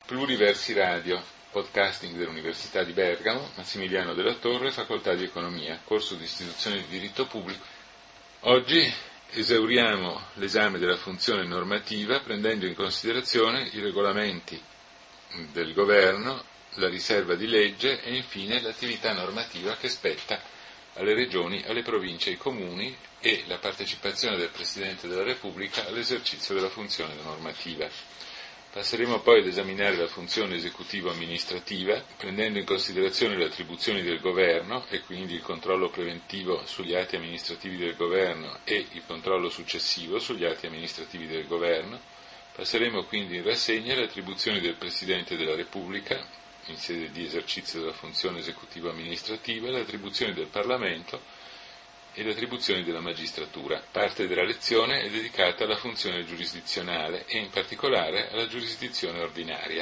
Pluriversi Radio, podcasting dell'Università di Bergamo, Massimiliano della Torre, Facoltà di Economia, corso di istituzione di diritto pubblico. Oggi esauriamo l'esame della funzione normativa prendendo in considerazione i regolamenti del governo, la riserva di legge e infine l'attività normativa che spetta alle regioni, alle province e ai comuni e la partecipazione del Presidente della Repubblica all'esercizio della funzione normativa. Passeremo poi ad esaminare la funzione esecutivo-amministrativa, prendendo in considerazione le attribuzioni del governo e quindi il controllo preventivo sugli atti amministrativi del governo e il controllo successivo sugli atti amministrativi del governo. Passeremo quindi in rassegna le attribuzioni del Presidente della Repubblica in sede di esercizio della funzione esecutivo-amministrativa, le attribuzioni del Parlamento e le attribuzioni della magistratura. Parte della lezione è dedicata alla funzione giurisdizionale e in particolare alla giurisdizione ordinaria.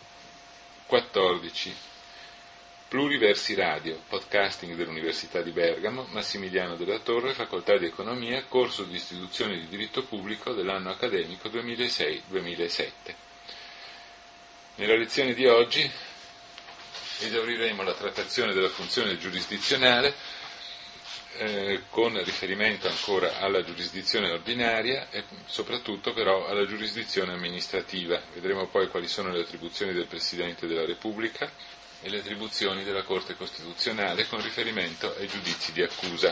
14. Pluriversi Radio, podcasting dell'Università di Bergamo, Massimiliano della Torre, Facoltà di Economia, corso di istituzione di diritto pubblico dell'anno accademico 2006-2007. Nella lezione di oggi esauriremo la trattazione della funzione giurisdizionale con riferimento ancora alla giurisdizione ordinaria e soprattutto però alla giurisdizione amministrativa. Vedremo poi quali sono le attribuzioni del Presidente della Repubblica e le attribuzioni della Corte Costituzionale con riferimento ai giudizi di accusa.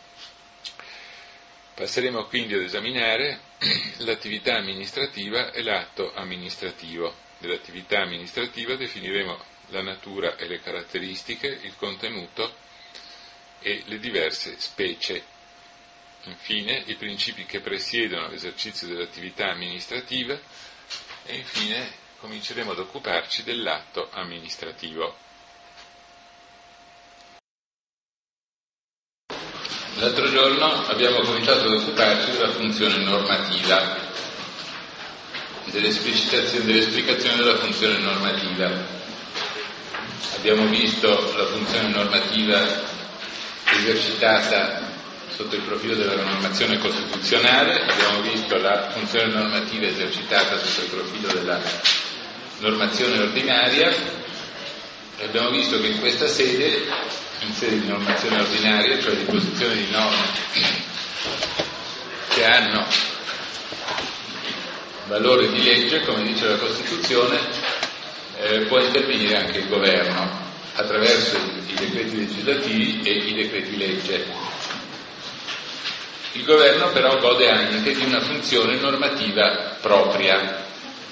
Passeremo quindi ad esaminare l'attività amministrativa e l'atto amministrativo. Dell'attività amministrativa definiremo la natura e le caratteristiche, il contenuto e le diverse specie. Infine, i principi che presiedono l'esercizio dell'attività amministrativa e infine cominceremo ad occuparci dell'atto amministrativo. L'altro giorno abbiamo cominciato ad occuparci della funzione normativa, dell'esplicazione della funzione normativa. Abbiamo visto la funzione normativa esercitata sotto il profilo della normazione costituzionale, abbiamo visto la funzione normativa esercitata sotto il profilo della normazione ordinaria e abbiamo visto che in questa sede, in sede di normazione ordinaria, cioè di posizione di norme che hanno valore di legge, come dice la Costituzione, può intervenire anche il governo attraverso i decreti legislativi e i decreti legge. Il governo però gode anche di una funzione normativa propria,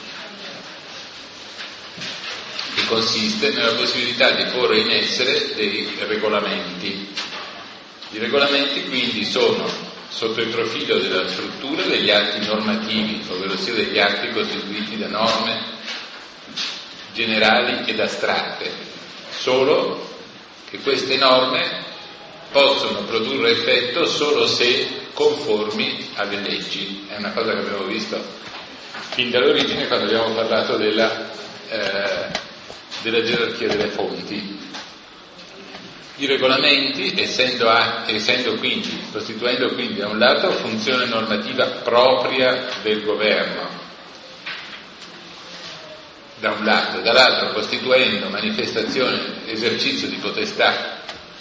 che consiste nella possibilità di porre in essere dei regolamenti. I regolamenti quindi sono sotto il profilo della struttura degli atti normativi, ovvero sia degli atti costituiti da norme generali ed astratte, solo che queste norme possono produrre effetto solo se conformi alle leggi. È una cosa che abbiamo visto fin dall'origine quando abbiamo parlato della gerarchia delle fonti. I regolamenti, costituendo quindi da un lato funzione normativa propria del governo, da un lato, dall'altro costituendo manifestazione, esercizio di potestà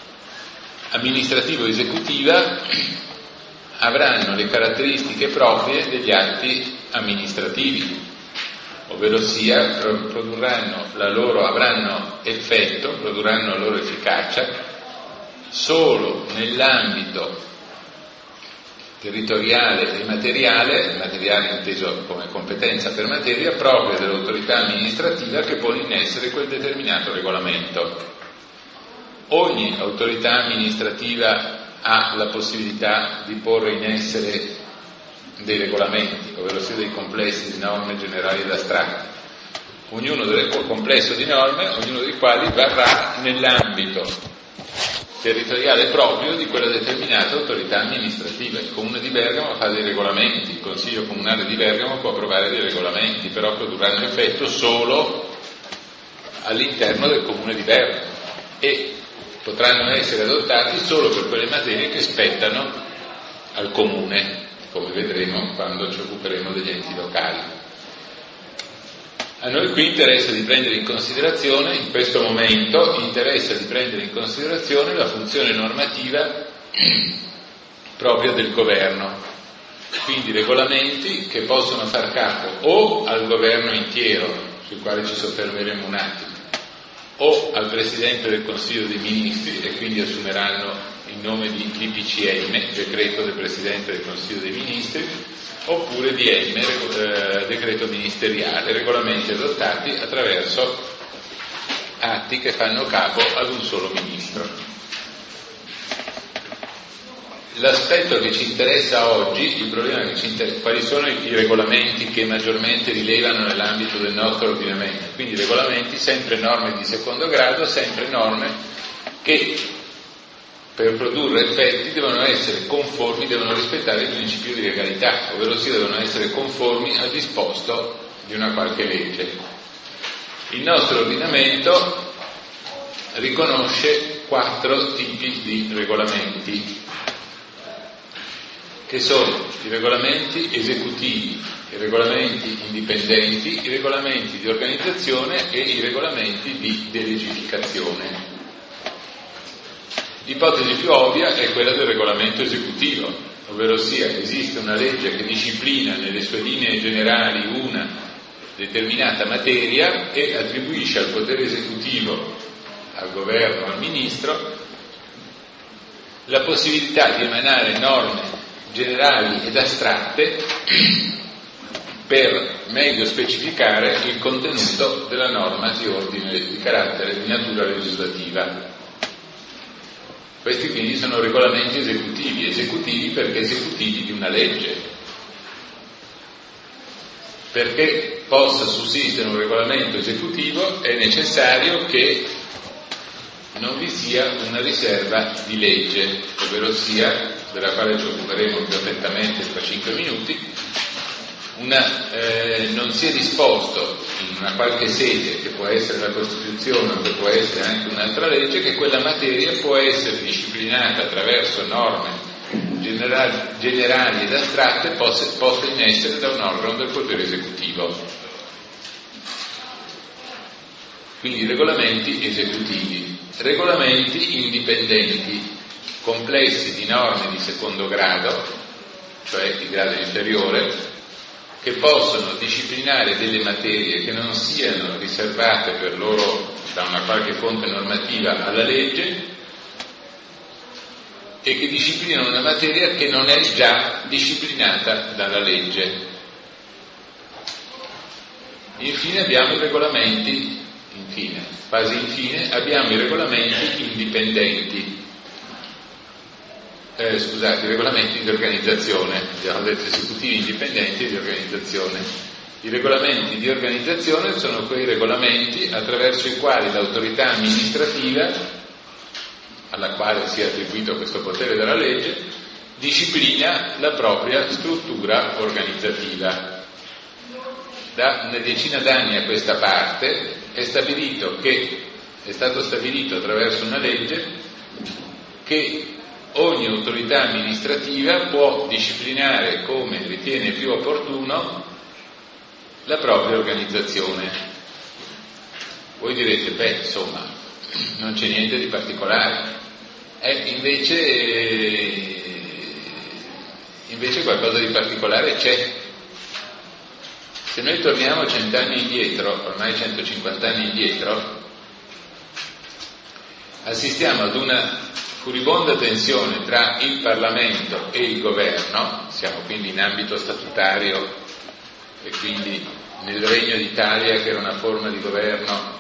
amministrativo-esecutiva, avranno le caratteristiche proprie degli atti amministrativi, ovvero sia avranno la loro efficacia solo nell'ambito territoriale e materiale inteso come competenza per materia, propria dell'autorità amministrativa che pone in essere quel determinato regolamento. Ogni autorità amministrativa ha la possibilità di porre in essere dei regolamenti, ovvero sia dei complessi di norme generali ed astratte, ognuno del complesso di norme, ognuno dei quali varrà nell'ambito territoriale proprio di quella determinata autorità amministrativa. Il Comune di Bergamo fa dei regolamenti, il Consiglio Comunale di Bergamo può approvare dei regolamenti, però produrranno effetto solo all'interno del Comune di Bergamo e potranno essere adottati solo per quelle materie che spettano al Comune, come vedremo quando ci occuperemo degli enti locali. A noi qui interessa di prendere in considerazione, in questo momento, la funzione normativa propria del governo, quindi regolamenti che possono far capo o al governo intero, sul quale ci soffermeremo un attimo, o al Presidente del Consiglio dei Ministri, e quindi assumeranno il nome di DPCM, decreto del Presidente del Consiglio dei Ministri, oppure DM, decreto ministeriale, regolamenti adottati attraverso atti che fanno capo ad un solo ministro. L'aspetto che ci interessa oggi, il problema che ci interessa, quali sono i regolamenti che maggiormente rilevano nell'ambito del nostro ordinamento? Quindi regolamenti, sempre norme di secondo grado, sempre norme che per produrre effetti devono essere conformi, devono rispettare il principio di legalità, ovvero sia devono essere conformi al disposto di una qualche legge. Il nostro ordinamento riconosce 4 tipi di regolamenti, che sono i regolamenti esecutivi, i regolamenti indipendenti, i regolamenti di organizzazione e i regolamenti di delegificazione. L'ipotesi più ovvia è quella del regolamento esecutivo, ovvero sia esiste una legge che disciplina nelle sue linee generali una determinata materia e attribuisce al potere esecutivo, al governo, al ministro, la possibilità di emanare norme generali ed astratte per meglio specificare il contenuto della norma di ordine di carattere di natura legislativa. Questi quindi sono regolamenti esecutivi perché esecutivi di una legge. Perché possa sussistere un regolamento esecutivo è necessario che non vi sia una riserva di legge, ovvero sia, della quale ci occuperemo più attentamente tra 5 minuti, non sia disposto in una qualche sede, che può essere la Costituzione o che può essere anche un'altra legge, che quella materia può essere disciplinata attraverso norme generali ed astratte poste in essere da un organo del potere esecutivo. Quindi regolamenti esecutivi. Regolamenti indipendenti, complessi di norme di secondo grado, cioè di grado inferiore, che possono disciplinare delle materie che non siano riservate per loro da una qualche fonte normativa alla legge e che disciplinano una materia che non è già disciplinata dalla legge. Infine abbiamo i regolamenti, abbiamo i regolamenti indipendenti. I regolamenti di organizzazione, abbiamo detto esecutivi indipendenti e di organizzazione. I regolamenti di organizzazione sono quei regolamenti attraverso i quali l'autorità amministrativa, alla quale si è attribuito questo potere dalla legge, disciplina la propria struttura organizzativa. Da una decina d'anni a questa parte è stato stabilito attraverso una legge che ogni autorità amministrativa può disciplinare come ritiene più opportuno la propria organizzazione. Voi direte, insomma, non c'è niente di particolare. Invece qualcosa di particolare c'è. Se noi torniamo 100 anni indietro, ormai 150 anni indietro, assistiamo ad una furibonda tensione tra il Parlamento e il governo. Siamo quindi in ambito statutario e quindi nel Regno d'Italia, che era una forma di governo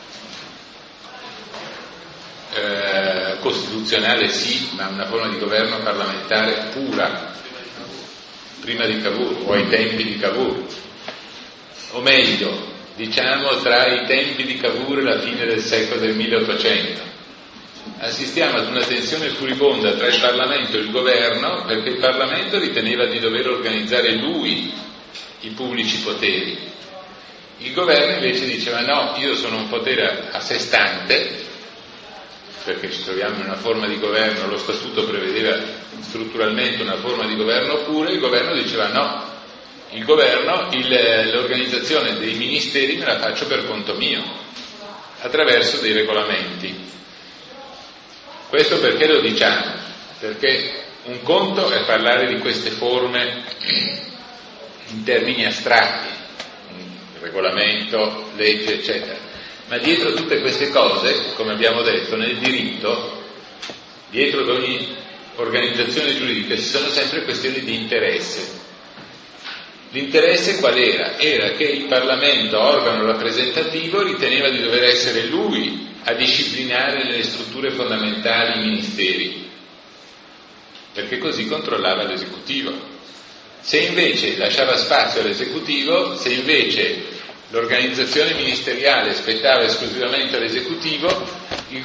costituzionale sì, ma una forma di governo parlamentare pura, prima di Cavour o ai tempi di Cavour, o meglio, diciamo tra i tempi di Cavour e la fine del secolo del 1800. Assistiamo ad una tensione furibonda tra il Parlamento e il governo, perché il Parlamento riteneva di dover organizzare lui i pubblici poteri. Il governo invece diceva no, io sono un potere a sé stante, perché ci troviamo in una forma di governo, lo statuto prevedeva strutturalmente una forma di governo pura, il governo diceva no, il governo, l'organizzazione dei ministeri me la faccio per conto mio, attraverso dei regolamenti. Questo perché lo diciamo? Perché un conto è parlare di queste forme in termini astratti, regolamento, legge, eccetera, ma dietro tutte queste cose, come abbiamo detto, nel diritto, dietro ad ogni organizzazione giuridica ci sono sempre questioni di interesse. L'interesse qual era? Era che il Parlamento, organo rappresentativo, riteneva di dover essere lui a disciplinare nelle strutture fondamentali i ministeri, perché così controllava l'esecutivo. Se invece lasciava spazio all'esecutivo, se invece l'organizzazione ministeriale spettava esclusivamente all'esecutivo, il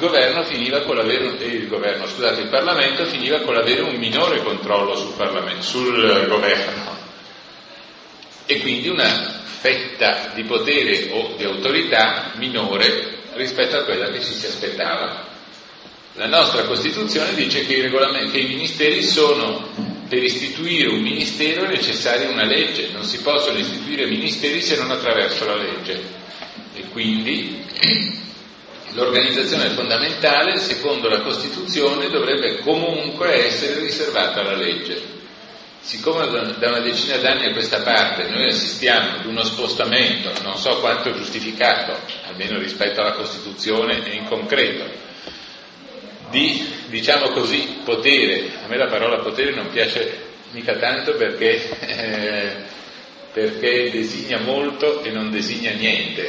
Parlamento finiva con l'avere un minore controllo sul governo, e quindi una fetta di potere o di autorità minore rispetto a quella che ci si aspettava. La nostra Costituzione dice che i ministeri sono, per istituire un ministero è necessaria una legge, non si possono istituire ministeri se non attraverso la legge, e quindi l'organizzazione fondamentale, secondo la Costituzione, dovrebbe comunque essere riservata alla legge. Siccome da una decina d'anni a questa parte noi assistiamo ad uno spostamento, non so quanto giustificato, almeno rispetto alla Costituzione e in concreto, di, diciamo così, potere. A me la parola potere non piace mica tanto perché designa molto e non designa niente.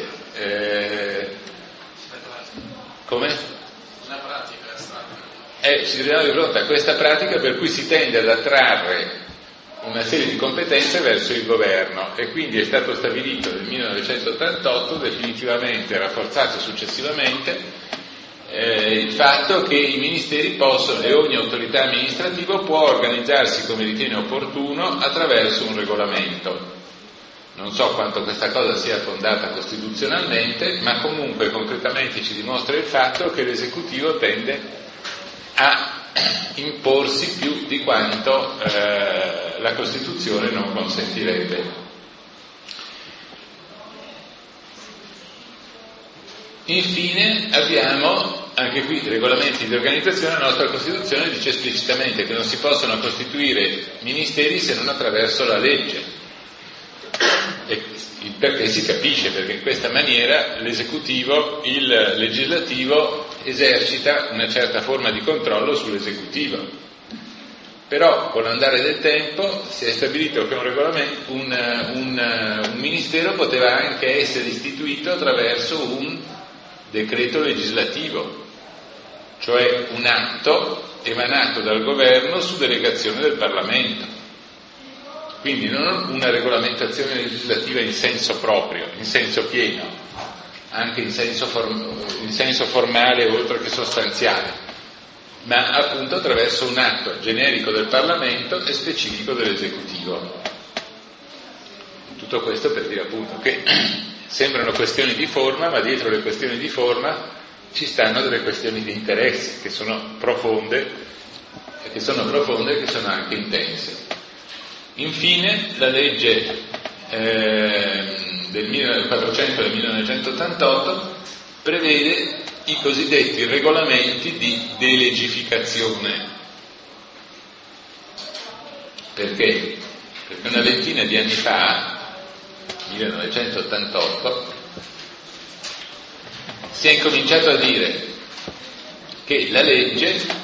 Come? Una pratica Ci troviamo di fronte a questa pratica per cui si tende ad attrarre una serie di competenze verso il governo, e quindi è stato stabilito nel 1988, definitivamente rafforzato successivamente, il fatto che i ministeri possono, e ogni autorità amministrativa può organizzarsi come ritiene opportuno attraverso un regolamento. Non so quanto questa cosa sia fondata costituzionalmente, ma comunque concretamente ci dimostra il fatto che l'esecutivo tende a imporsi più di quanto la Costituzione non consentirebbe. Infine abbiamo anche qui regolamenti di organizzazione. La nostra Costituzione dice esplicitamente che non si possono costituire ministeri se non attraverso la legge, e il perché si capisce, perché in questa maniera l'esecutivo, il legislativo esercita una certa forma di controllo sull'esecutivo. Però con l'andare del tempo si è stabilito che un ministero poteva anche essere istituito attraverso un decreto legislativo, cioè un atto emanato dal governo su delegazione del Parlamento. Quindi non una regolamentazione legislativa in senso proprio, in senso pieno, anche in senso formale oltre che sostanziale, ma appunto attraverso un atto generico del Parlamento e specifico dell'esecutivo. Tutto questo per dire appunto che sembrano questioni di forma, ma dietro le questioni di forma ci stanno delle questioni di interesse che sono profonde e che sono anche intense. Infine la legge del 400 del 1988 prevede i cosiddetti regolamenti di delegificazione. Perché? Perché una ventina di anni fa, 1988, si è incominciato a dire che la legge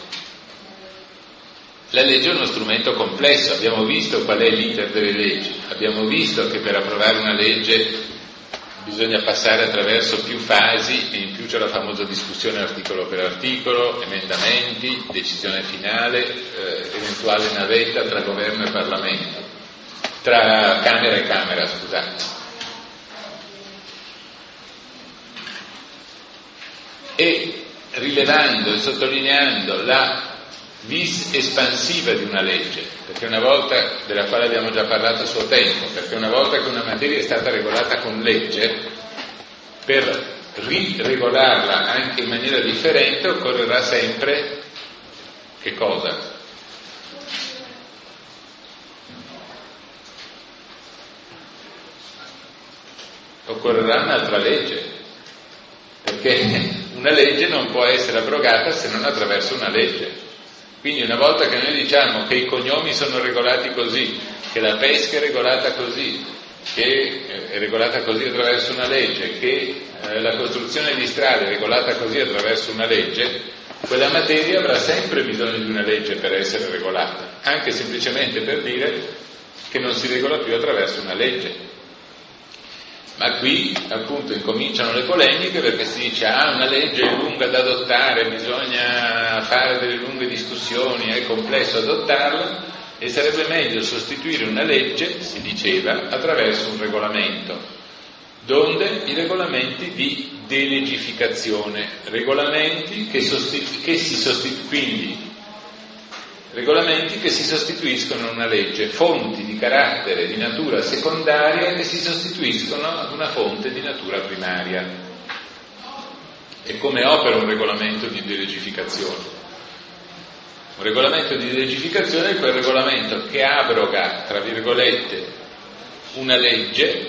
è uno strumento complesso. Abbiamo visto qual è l'iter delle leggi, abbiamo visto che per approvare una legge bisogna passare attraverso più fasi, e in più c'è la famosa discussione articolo per articolo, emendamenti, decisione finale, eventuale navetta tra governo e Parlamento, tra Camera e Camera, scusate. E rilevando e sottolineando la vis espansiva di una legge, perché una volta, della quale abbiamo già parlato a suo tempo, perché una volta che una materia è stata regolata con legge, per riregolarla anche in maniera differente occorrerà sempre che cosa? occorrerà un'altra legge, perché una legge non può essere abrogata se non attraverso una legge. Quindi una volta che noi diciamo che i cognomi sono regolati così, che la pesca è regolata così, che è regolata così attraverso una legge, che la costruzione di strade è regolata così attraverso una legge, quella materia avrà sempre bisogno di una legge per essere regolata, anche semplicemente per dire che non si regola più attraverso una legge. Ma qui appunto incominciano le polemiche, perché si dice una legge è lunga da adottare, bisogna fare delle lunghe discussioni, è complesso adottarla, e sarebbe meglio sostituire una legge, si diceva, attraverso un regolamento, donde i regolamenti di delegificazione, regolamenti che si sostituiscono a una legge, fonti di carattere di natura secondaria che si sostituiscono ad una fonte di natura primaria. E come opera un regolamento di delegificazione? Un regolamento di delegificazione è quel regolamento che abroga, tra virgolette, una legge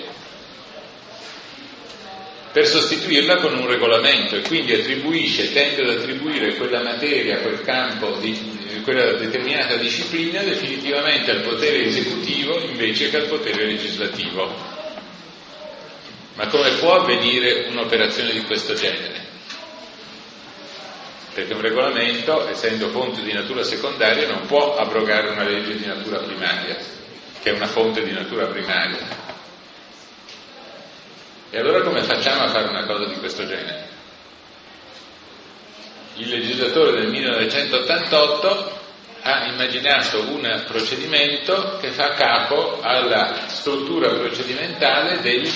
per sostituirla con un regolamento, e quindi tende ad attribuire quella materia, quel campo, quella determinata disciplina definitivamente al potere esecutivo invece che al potere legislativo. Ma come può avvenire un'operazione di questo genere? Perché un regolamento, essendo fonte di natura secondaria, non può abrogare una legge di natura primaria, che è una fonte di natura primaria. E allora come facciamo a fare una cosa di questo genere? Il legislatore del 1988 ha immaginato un procedimento che fa capo alla struttura procedimentale del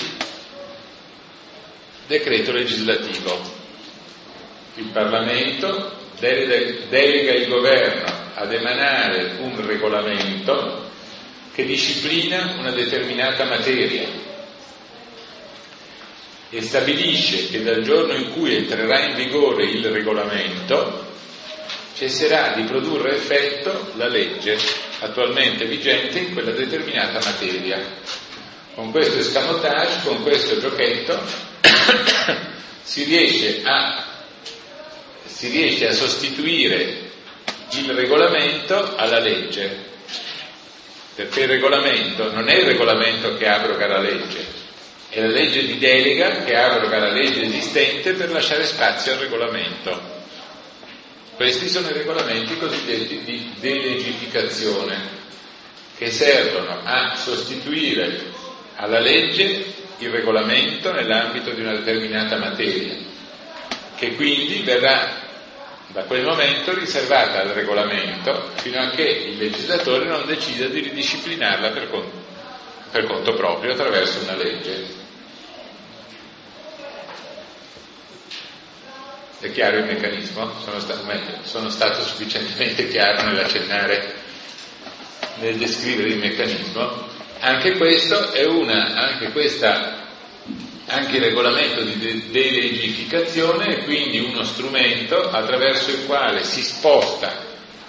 decreto legislativo. Il Parlamento delega il governo ad emanare un regolamento che disciplina una determinata materia e stabilisce che dal giorno in cui entrerà in vigore il regolamento cesserà di produrre effetto la legge attualmente vigente in quella determinata materia. Con questo escamotage, con questo giochetto, si riesce a sostituire il regolamento alla legge, perché il regolamento non è il regolamento che abroga la legge, è la legge di delega che abroga la legge esistente per lasciare spazio al regolamento. Questi sono i regolamenti cosiddetti di delegificazione, che servono a sostituire alla legge il regolamento nell'ambito di una determinata materia, che quindi verrà da quel momento riservata al regolamento fino a che il legislatore non decida di ridisciplinarla per conto proprio attraverso una legge. È chiaro il meccanismo? Sono stato sufficientemente chiaro nell'accennare, nel descrivere il meccanismo. Anche questo è anche il regolamento di delegificazione è quindi uno strumento attraverso il quale si sposta,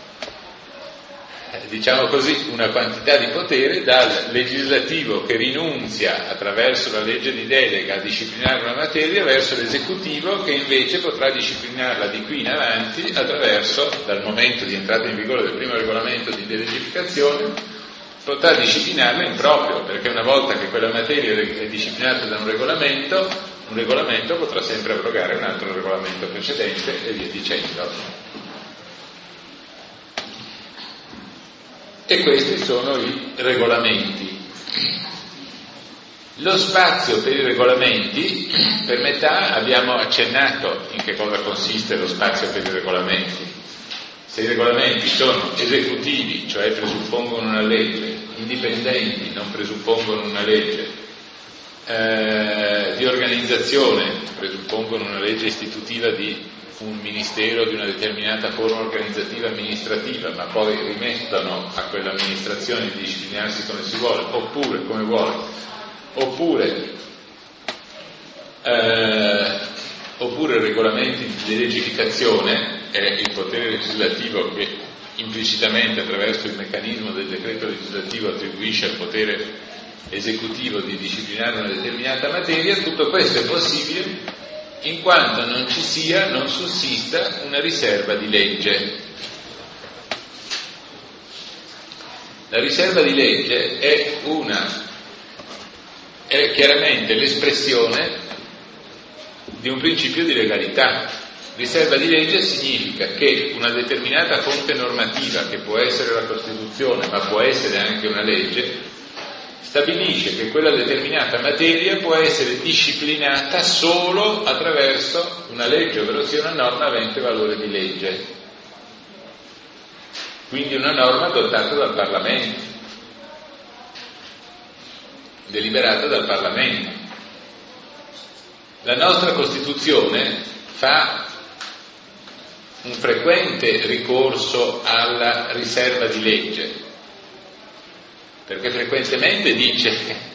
diciamo così, una quantità di potere dal legislativo che rinunzia attraverso la legge di delega a disciplinare una materia verso l'esecutivo che invece potrà disciplinarla di qui in avanti attraverso, dal momento di entrata in vigore del primo regolamento di delegificazione, potrà disciplinarla in proprio, perché una volta che quella materia è disciplinata da un regolamento potrà sempre abrogare un altro regolamento precedente e via dicendo. E questi sono i regolamenti. Lo spazio per i regolamenti, per metà abbiamo accennato in che cosa consiste lo spazio per i regolamenti. Se i regolamenti sono esecutivi, cioè presuppongono una legge, indipendenti, non presuppongono una legge, di organizzazione, presuppongono una legge istitutiva di un ministero di una determinata forma organizzativa amministrativa, ma poi rimettono a quell'amministrazione di disciplinarsi come si vuole, oppure come vuole, oppure regolamenti di delegificazione. È il potere legislativo che implicitamente attraverso il meccanismo del decreto legislativo attribuisce al potere esecutivo di disciplinare una determinata materia, tutto questo è possibile in quanto non sussista una riserva di legge. La riserva di legge è chiaramente l'espressione di un principio di legalità. Riserva di legge significa che una determinata fonte normativa, che può essere la Costituzione ma può essere anche una legge, stabilisce che quella determinata materia può essere disciplinata solo attraverso una legge, ovvero sia una norma avente valore di legge. Quindi una norma adottata dal Parlamento, deliberata dal Parlamento. La nostra Costituzione fa un frequente ricorso alla riserva di legge, perché frequentemente dice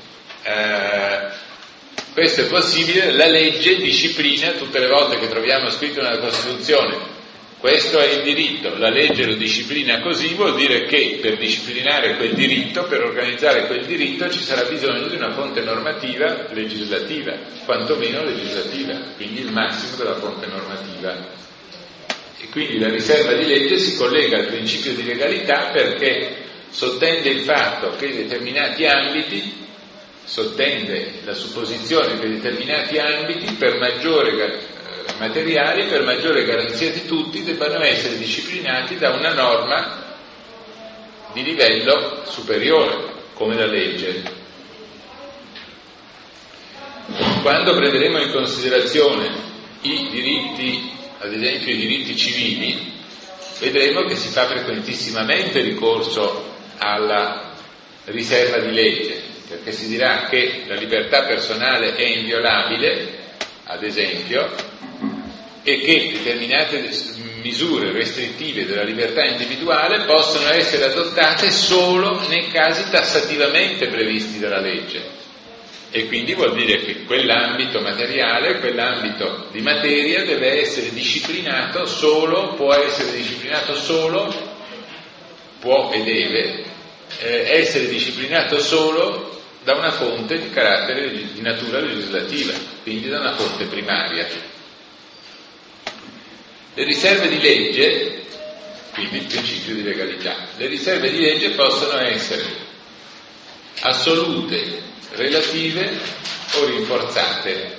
questo è possibile, la legge disciplina, tutte le volte che troviamo scritto nella Costituzione questo è il diritto, la legge lo disciplina così, vuol dire che per disciplinare quel diritto, per organizzare quel diritto ci sarà bisogno di una fonte normativa legislativa, quantomeno legislativa, quindi il massimo della fonte normativa. E quindi la riserva di legge si collega al principio di legalità perché sottende il fatto che determinati ambiti, sottende la supposizione che determinati ambiti per maggiore materiali, per maggiore garanzia di tutti, debbano essere disciplinati da una norma di livello superiore, come la legge. Quando prenderemo in considerazione i diritti, ad esempio i diritti civili, vedremo che si fa frequentissimamente ricorso alla riserva di legge, perché si dirà che la libertà personale è inviolabile, ad esempio, e che determinate misure restrittive della libertà individuale possono essere adottate solo nei casi tassativamente previsti dalla legge. E quindi vuol dire che quell'ambito materiale, quell'ambito di materia deve essere disciplinato solo, può essere disciplinato solo, può e deve essere disciplinato solo da una fonte di carattere di natura legislativa, quindi da una fonte primaria. Le riserve di legge, quindi il principio di legalità, le riserve di legge possono essere assolute, relative o rinforzate.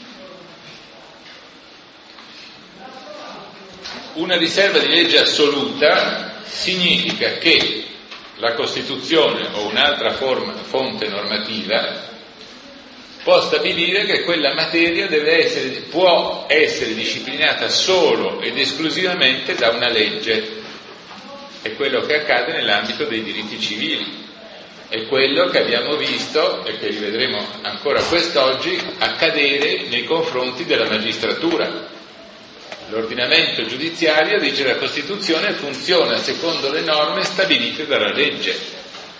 Una riserva di legge assoluta significa che la Costituzione o un'altra fonte normativa può stabilire che quella materia può essere disciplinata solo ed esclusivamente da una legge. È quello che accade nell'ambito dei diritti civili, è quello che abbiamo visto e che rivedremo ancora quest'oggi accadere nei confronti della magistratura. L'ordinamento giudiziario, dice la Costituzione, funziona secondo le norme stabilite dalla legge.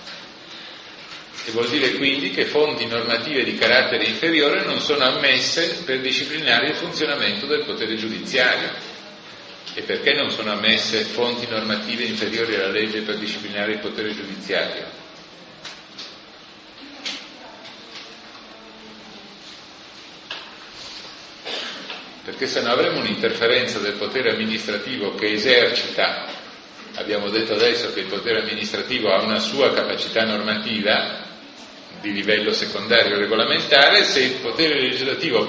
E vuol dire quindi che fonti normative di carattere inferiore non sono ammesse per disciplinare il funzionamento del potere giudiziario. E perché non sono ammesse fonti normative inferiori alla legge per disciplinare il potere giudiziario? Perché se no avremo un'interferenza del potere amministrativo che esercita, abbiamo detto adesso che il potere amministrativo ha una sua capacità normativa di livello secondario regolamentare, se il potere esecutivo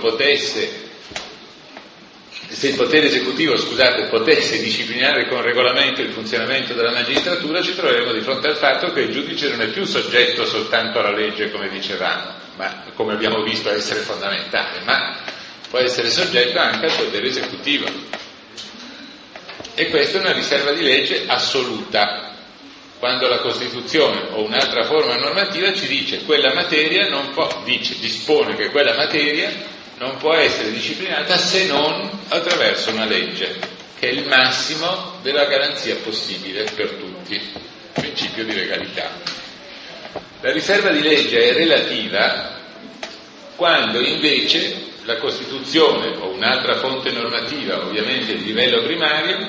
potesse disciplinare con regolamento il funzionamento della magistratura, ci troveremo di fronte al fatto che il giudice non è più soggetto soltanto alla legge, come dicevamo, ma come abbiamo visto essere fondamentale, ma può essere soggetto anche al potere esecutivo. E questa è una riserva di legge assoluta. Quando la Costituzione o un'altra forma normativa ci dice quella materia non può, dispone che quella materia non può essere disciplinata se non attraverso una legge, che è il massimo della garanzia possibile per tutti, principio di legalità. La riserva di legge è relativa quando invece la Costituzione o un'altra fonte normativa, ovviamente di livello primario,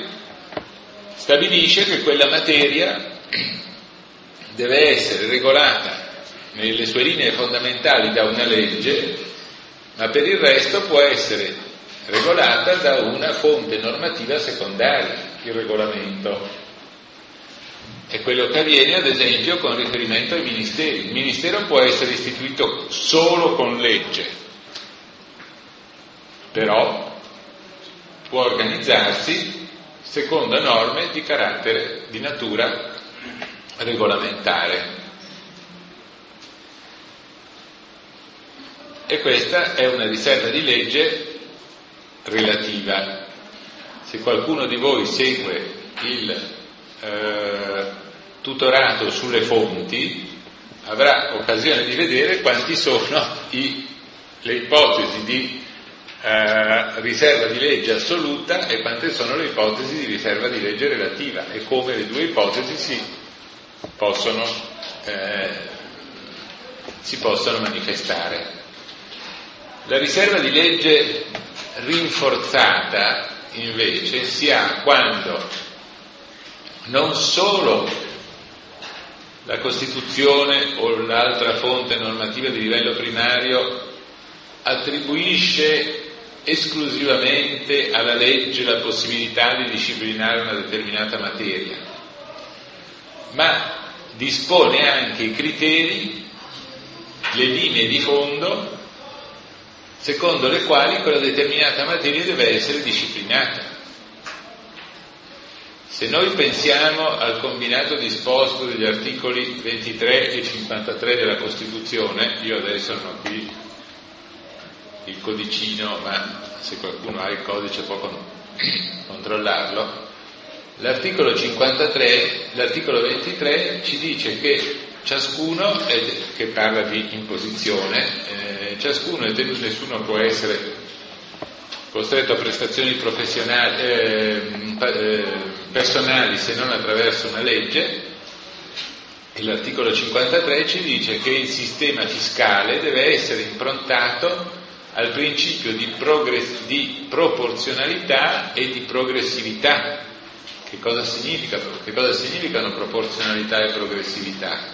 stabilisce che quella materia deve essere regolata nelle sue linee fondamentali da una legge, ma per il resto può essere regolata da una fonte normativa secondaria, il regolamento. È quello che avviene, ad esempio, con riferimento ai ministeri. Il ministero può essere istituito solo con legge, però può organizzarsi secondo norme di carattere, di natura regolamentare. E questa è una riserva di legge relativa. Se qualcuno di voi segue il tutorato sulle fonti, avrà occasione di vedere quanti sono le ipotesi di riserva di legge assoluta e quante sono le ipotesi di riserva di legge relativa, e come le due ipotesi si possono manifestare. La riserva di legge rinforzata invece si ha quando non solo la Costituzione o l'altra fonte normativa di livello primario attribuisce esclusivamente alla legge la possibilità di disciplinare una determinata materia, ma dispone anche i criteri, le linee di fondo secondo le quali quella determinata materia deve essere disciplinata. Se noi pensiamo al combinato disposto degli articoli 23 e 53 della Costituzione, io adesso non ho qui il codicino, ma se qualcuno ha il codice può controllarlo. L'articolo 23 ci dice che ciascuno, che parla di imposizione, ciascuno è tenuto, nessuno può essere costretto a prestazioni personali se non attraverso una legge, e l'articolo 53 ci dice che il sistema fiscale deve essere improntato al principio di proporzionalità e di progressività. Che cosa significano proporzionalità e progressività?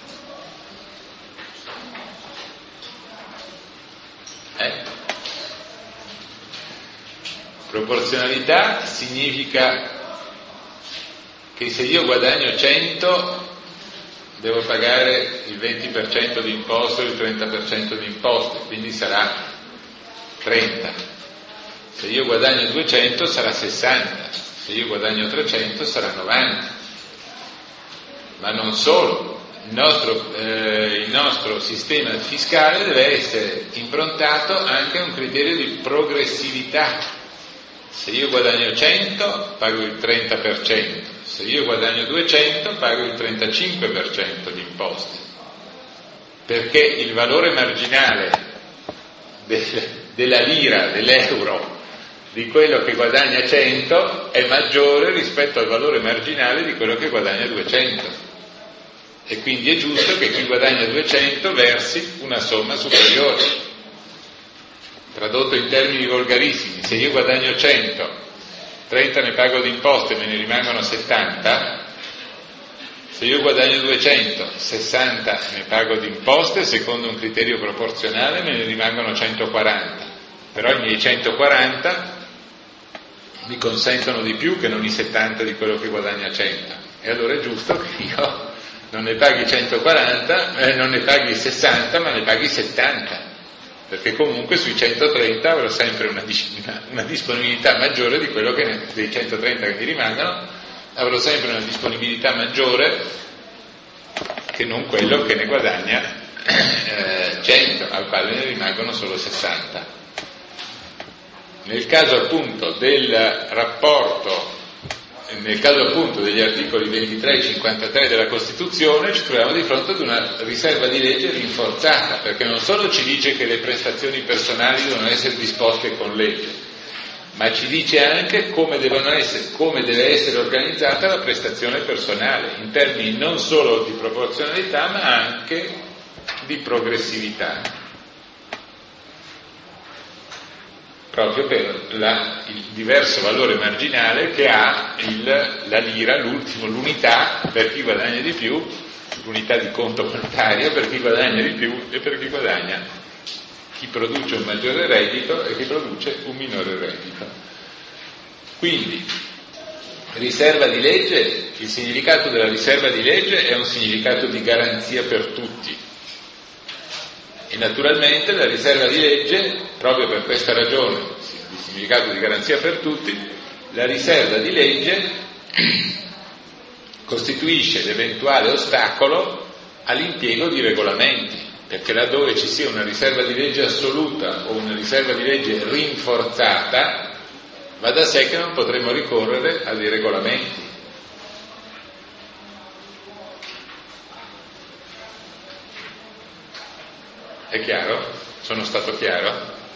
Proporzionalità significa che se io guadagno 100 devo pagare il 20% di imposto e il 30% di imposte, quindi sarà 30. Se io guadagno 200 sarà 60, se io guadagno 300 sarà 90. Ma non solo, il nostro sistema fiscale deve essere improntato anche a un criterio di progressività. Se io guadagno 100 pago il 30%, se io guadagno 200 pago il 35% di imposte, perché il valore marginale della lira, dell'euro, di quello che guadagna 100 è maggiore rispetto al valore marginale di quello che guadagna 200, e quindi è giusto che chi guadagna 200 versi una somma superiore. Tradotto in termini volgarissimi, se io guadagno 100, 30 ne pago di imposte e me ne rimangono 70, se io guadagno 200, 60 ne pago di imposte, secondo un criterio proporzionale me ne rimangono 140, però i miei 140 mi consentono di più che non i 70 di quello che guadagna 100, e allora è giusto che io non ne paghi 140, non ne paghi 60, ma ne paghi 70. Perché comunque sui 130 avrò sempre una disponibilità maggiore di quello che dei 130 che mi rimangono, avrò sempre una disponibilità maggiore che non quello che ne guadagna 100, al quale ne rimangono solo 60. Nel caso appunto del rapporto, nel caso appunto degli articoli 23 e 53 della Costituzione, ci troviamo di fronte ad una riserva di legge rinforzata, perché non solo ci dice che le prestazioni personali devono essere disposte con legge, ma ci dice anche come deve essere organizzata la prestazione personale, in termini non solo di proporzionalità, ma anche di progressività, proprio per il diverso valore marginale che ha la lira, l'unità, per chi guadagna di più, l'unità di conto monetario per chi guadagna di più e per chi guadagna, chi produce un maggiore reddito e chi produce un minore reddito. Quindi, riserva di legge, il significato della riserva di legge è un significato di garanzia per tutti. E naturalmente la riserva di legge, proprio per questa ragione, di significato di garanzia per tutti, la riserva di legge costituisce l'eventuale ostacolo all'impiego di regolamenti, perché laddove ci sia una riserva di legge assoluta o una riserva di legge rinforzata, va da sé che non potremo ricorrere a dei regolamenti. È chiaro? Sono stato chiaro?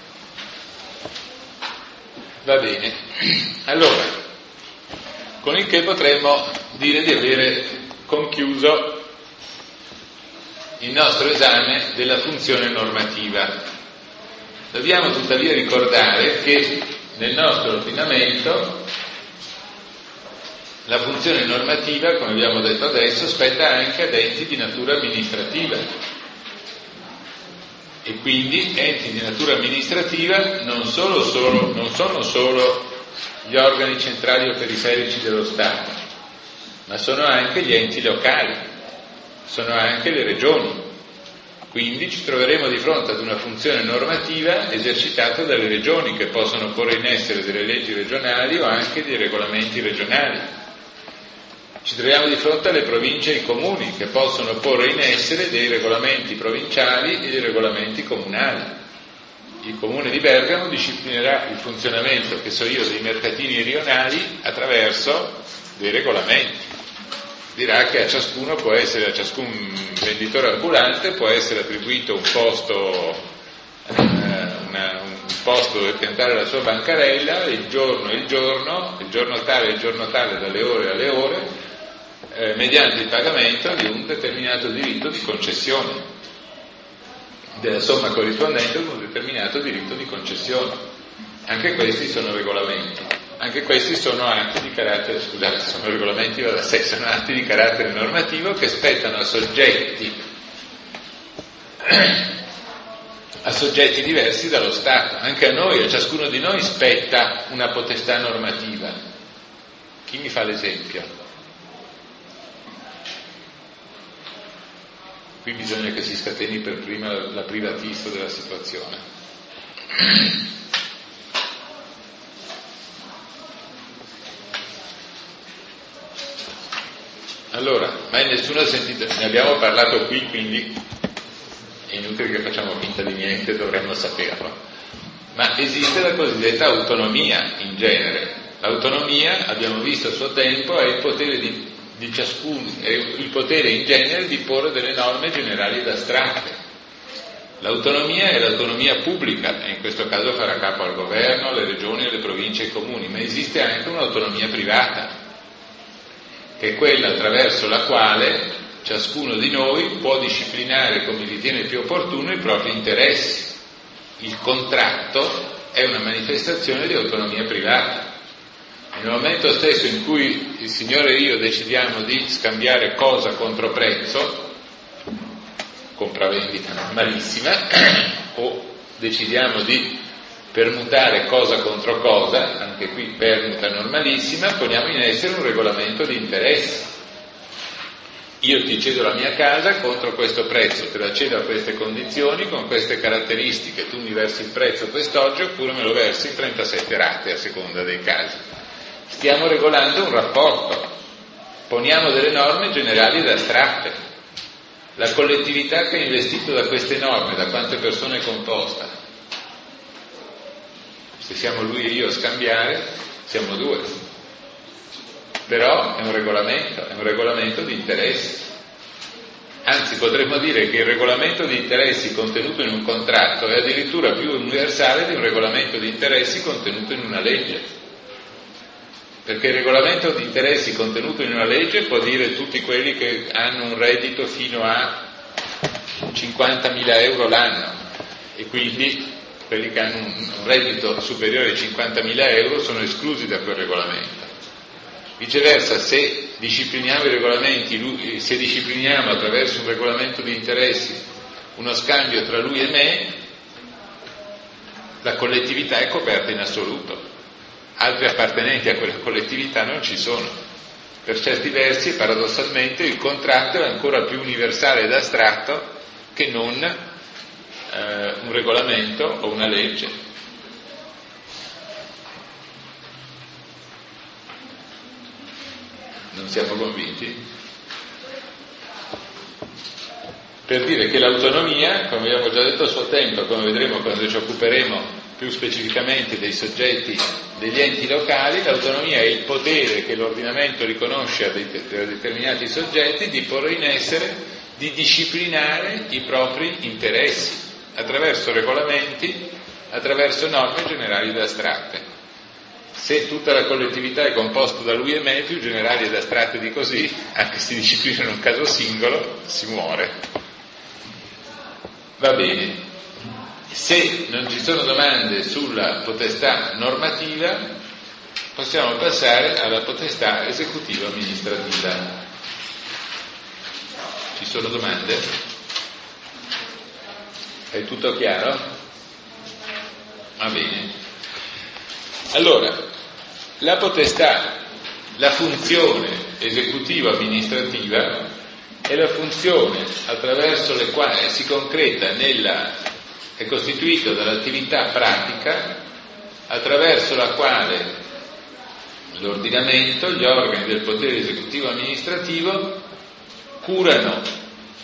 Va bene. Allora, con il che potremmo dire di avere conchiuso il nostro esame della funzione normativa. Dobbiamo tuttavia ricordare che nel nostro ordinamento la funzione normativa, come abbiamo detto adesso, spetta anche ad enti di natura amministrativa. E quindi enti di natura amministrativa non sono solo gli organi centrali o periferici dello Stato, ma sono anche gli enti locali, sono anche le regioni. Quindi ci troveremo di fronte ad una funzione normativa esercitata dalle regioni, che possono porre in essere delle leggi regionali o anche dei regolamenti regionali. Ci troviamo di fronte alle province e ai comuni, che possono porre in essere dei regolamenti provinciali e dei regolamenti comunali. Il comune di Bergamo disciplinerà il funzionamento, che so io, dei mercatini rionali attraverso dei regolamenti. Dirà che a ciascun venditore ambulante può essere attribuito un posto dove piantare la sua bancarella, il giorno tale, dalle ore alle ore, mediante il pagamento di un determinato diritto di concessione, della somma corrispondente ad un determinato diritto di concessione. Anche questi sono regolamenti, anche questi sono atti di carattere, sono regolamenti da sé, sono atti di carattere normativo che spettano a soggetti diversi dallo Stato. Anche a noi, a ciascuno di noi spetta una potestà normativa. Chi mi fa l'esempio? Qui bisogna che si scateni per prima la privatista della situazione. Allora, mai nessuno ha sentito, ne abbiamo parlato qui, quindi è inutile che facciamo finta di niente, dovremmo saperlo. Ma esiste la cosiddetta autonomia in genere. L'autonomia, abbiamo visto a suo tempo, è il potere di ciascuno, è il potere in genere di porre delle norme generali ed astratte. L'autonomia è l'autonomia pubblica, e in questo caso farà capo al governo, alle regioni, alle province e ai comuni, ma esiste anche un'autonomia privata, che è quella attraverso la quale ciascuno di noi può disciplinare come ritiene più opportuno i propri interessi. Il contratto è una manifestazione di autonomia privata. Nel momento stesso in cui il Signore e io decidiamo di scambiare cosa contro prezzo, compravendita normalissima, o decidiamo di permutare cosa contro cosa, anche qui permuta normalissima, poniamo in essere un regolamento di interessi. Io ti cedo la mia casa contro questo prezzo, te la cedo a queste condizioni, con queste caratteristiche, tu mi versi il prezzo quest'oggi oppure me lo versi in 37 rate a seconda dei casi. Stiamo regolando un rapporto, poniamo delle norme generali ed astratte. La collettività che è investita da queste norme, da quante persone è composta? Se siamo lui e io a scambiare, siamo due. Però è un regolamento di interessi. Anzi, potremmo dire che il regolamento di interessi contenuto in un contratto è addirittura più universale di un regolamento di interessi contenuto in una legge. Perché il regolamento di interessi contenuto in una legge può dire tutti quelli che hanno un reddito fino a 50.000 euro l'anno, e quindi quelli che hanno un reddito superiore ai 50.000 euro sono esclusi da quel regolamento. Viceversa, se discipliniamo i regolamenti, se discipliniamo attraverso un regolamento di interessi uno scambio tra lui e me, la collettività è coperta in assoluto. Altri appartenenti a quella collettività non ci sono. Per certi versi, paradossalmente, il contratto è ancora più universale ed astratto che non un regolamento o una legge. Non siamo convinti? Per dire che l'autonomia, come abbiamo già detto a suo tempo, come vedremo quando ci occuperemo più specificamente dei soggetti degli enti locali, l'autonomia è il potere che l'ordinamento riconosce a determinati soggetti di porre in essere, di disciplinare i propri interessi attraverso regolamenti, attraverso norme generali ed astratte. Se tutta la collettività è composta da lui e me, più generali ed astratte di così, anche se si disciplina in un caso singolo, si muore. Va bene. Se non ci sono domande sulla potestà normativa, possiamo passare alla potestà esecutiva amministrativa. Ci sono domande? È tutto chiaro? Va bene. Allora, la potestà, la funzione esecutiva amministrativa è la funzione attraverso la quale si concreta è costituita dall'attività pratica attraverso la quale l'ordinamento, gli organi del potere esecutivo amministrativo curano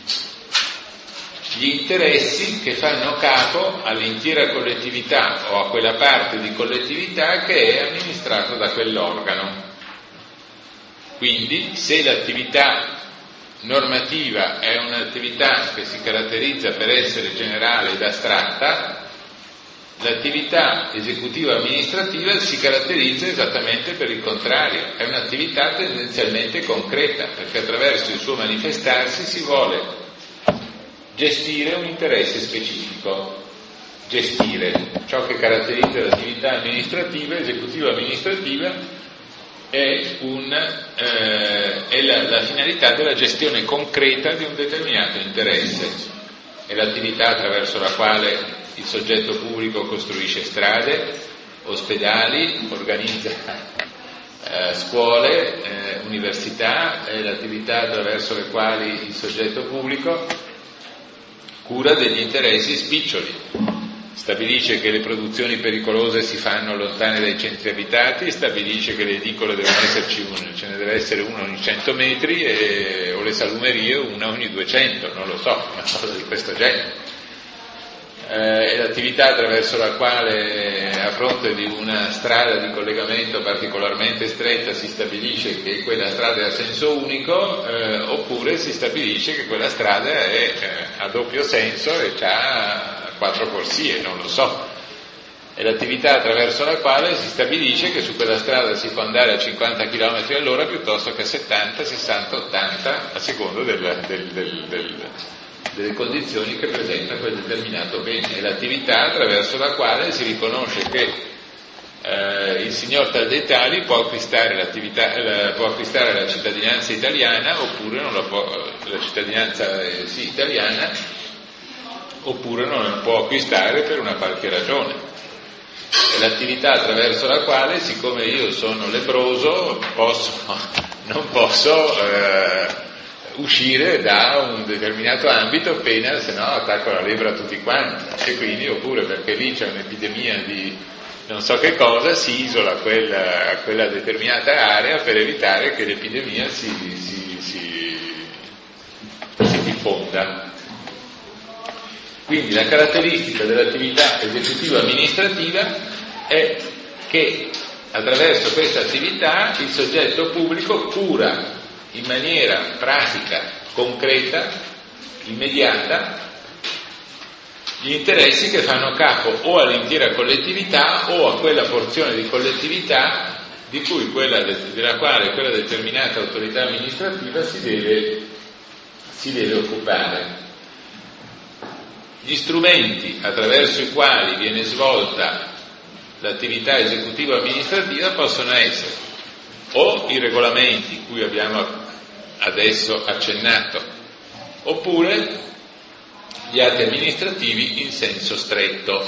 gli interessi che fanno capo all'intera collettività o a quella parte di collettività che è amministrata da quell'organo. Quindi, se l'attività normativa è un'attività che si caratterizza per essere generale ed astratta, l'attività esecutiva amministrativa si caratterizza esattamente per il contrario, è un'attività tendenzialmente concreta, perché attraverso il suo manifestarsi si vuole gestire un interesse specifico. Gestire ciò che caratterizza l'attività amministrativa, esecutiva amministrativa, è la finalità della gestione concreta di un determinato interesse. È l'attività attraverso la quale il soggetto pubblico costruisce strade, ospedali, organizza scuole, università, è l'attività attraverso le quali il soggetto pubblico cura degli interessi spiccioli, stabilisce che le produzioni pericolose si fanno lontane dai centri abitati, stabilisce che le edicole devono esserci ce ne deve essere una ogni 100 metri o le salumerie una ogni 200, non lo so, una cosa di questo genere. È l'attività attraverso la quale, a fronte di una strada di collegamento particolarmente stretta, si stabilisce che quella strada è a senso unico, oppure si stabilisce che quella strada è a doppio senso e ha 4 corsie, non lo so. È l'attività attraverso la quale si stabilisce che su quella strada si può andare a 50 km all'ora piuttosto che a 70, 60, 80, a seconda delle condizioni che presenta quel determinato bene. È l'attività attraverso la quale si riconosce che il signor tal dei tali può acquistare la cittadinanza italiana oppure non la cittadinanza italiana, oppure non la può acquistare per una qualche ragione. È l'attività attraverso la quale, siccome io sono lebbroso, non posso uscire da un determinato ambito appena, se no attacco la lebbra a tutti quanti, e quindi, oppure perché lì c'è un'epidemia di non so che cosa, si isola quella determinata area per evitare che l'epidemia si diffonda. Quindi la caratteristica dell'attività esecutiva amministrativa è che attraverso questa attività il soggetto pubblico cura in maniera pratica, concreta, immediata, gli interessi che fanno capo o all'intera collettività o a quella porzione di collettività di cui della quale quella determinata autorità amministrativa si deve occupare. Gli strumenti attraverso i quali viene svolta l'attività esecutiva amministrativa possono essere o i regolamenti cui abbiamo adesso accennato, oppure gli atti amministrativi in senso stretto,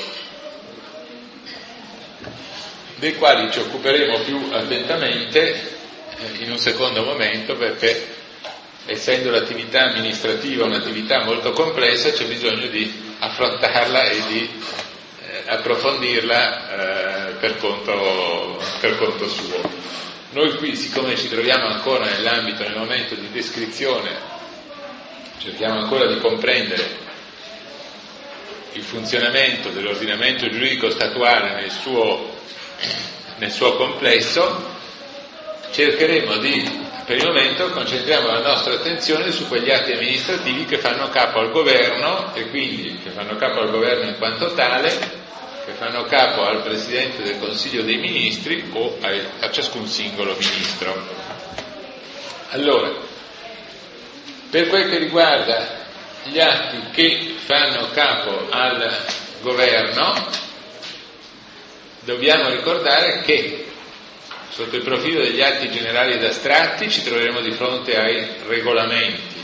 dei quali ci occuperemo più attentamente in un secondo momento, perché essendo l'attività amministrativa un'attività molto complessa c'è bisogno di affrontarla e di approfondirla per conto suo. Noi qui, siccome ci troviamo ancora nell'ambito, nel momento di descrizione, cerchiamo ancora di comprendere il funzionamento dell'ordinamento giuridico statuale nel suo complesso, cercheremo di, per il momento, concentriamo la nostra attenzione su quegli atti amministrativi che fanno capo al governo, e quindi che fanno capo al governo in quanto tale, che fanno capo al Presidente del Consiglio dei Ministri o a ciascun singolo ministro. Allora, per quel che riguarda gli atti che fanno capo al governo, dobbiamo ricordare che sotto il profilo degli atti generali ed astratti ci troveremo di fronte ai regolamenti,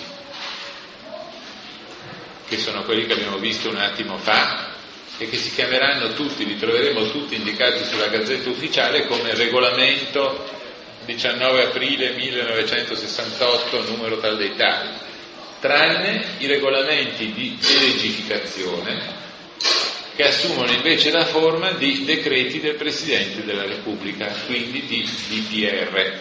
che sono quelli che abbiamo visto un attimo fa e che si chiameranno tutti, li troveremo tutti indicati sulla Gazzetta Ufficiale come regolamento 19 aprile 1968 numero tal dei tali, tranne i regolamenti di delegificazione, che assumono invece la forma di decreti del Presidente della Repubblica, quindi di DPR.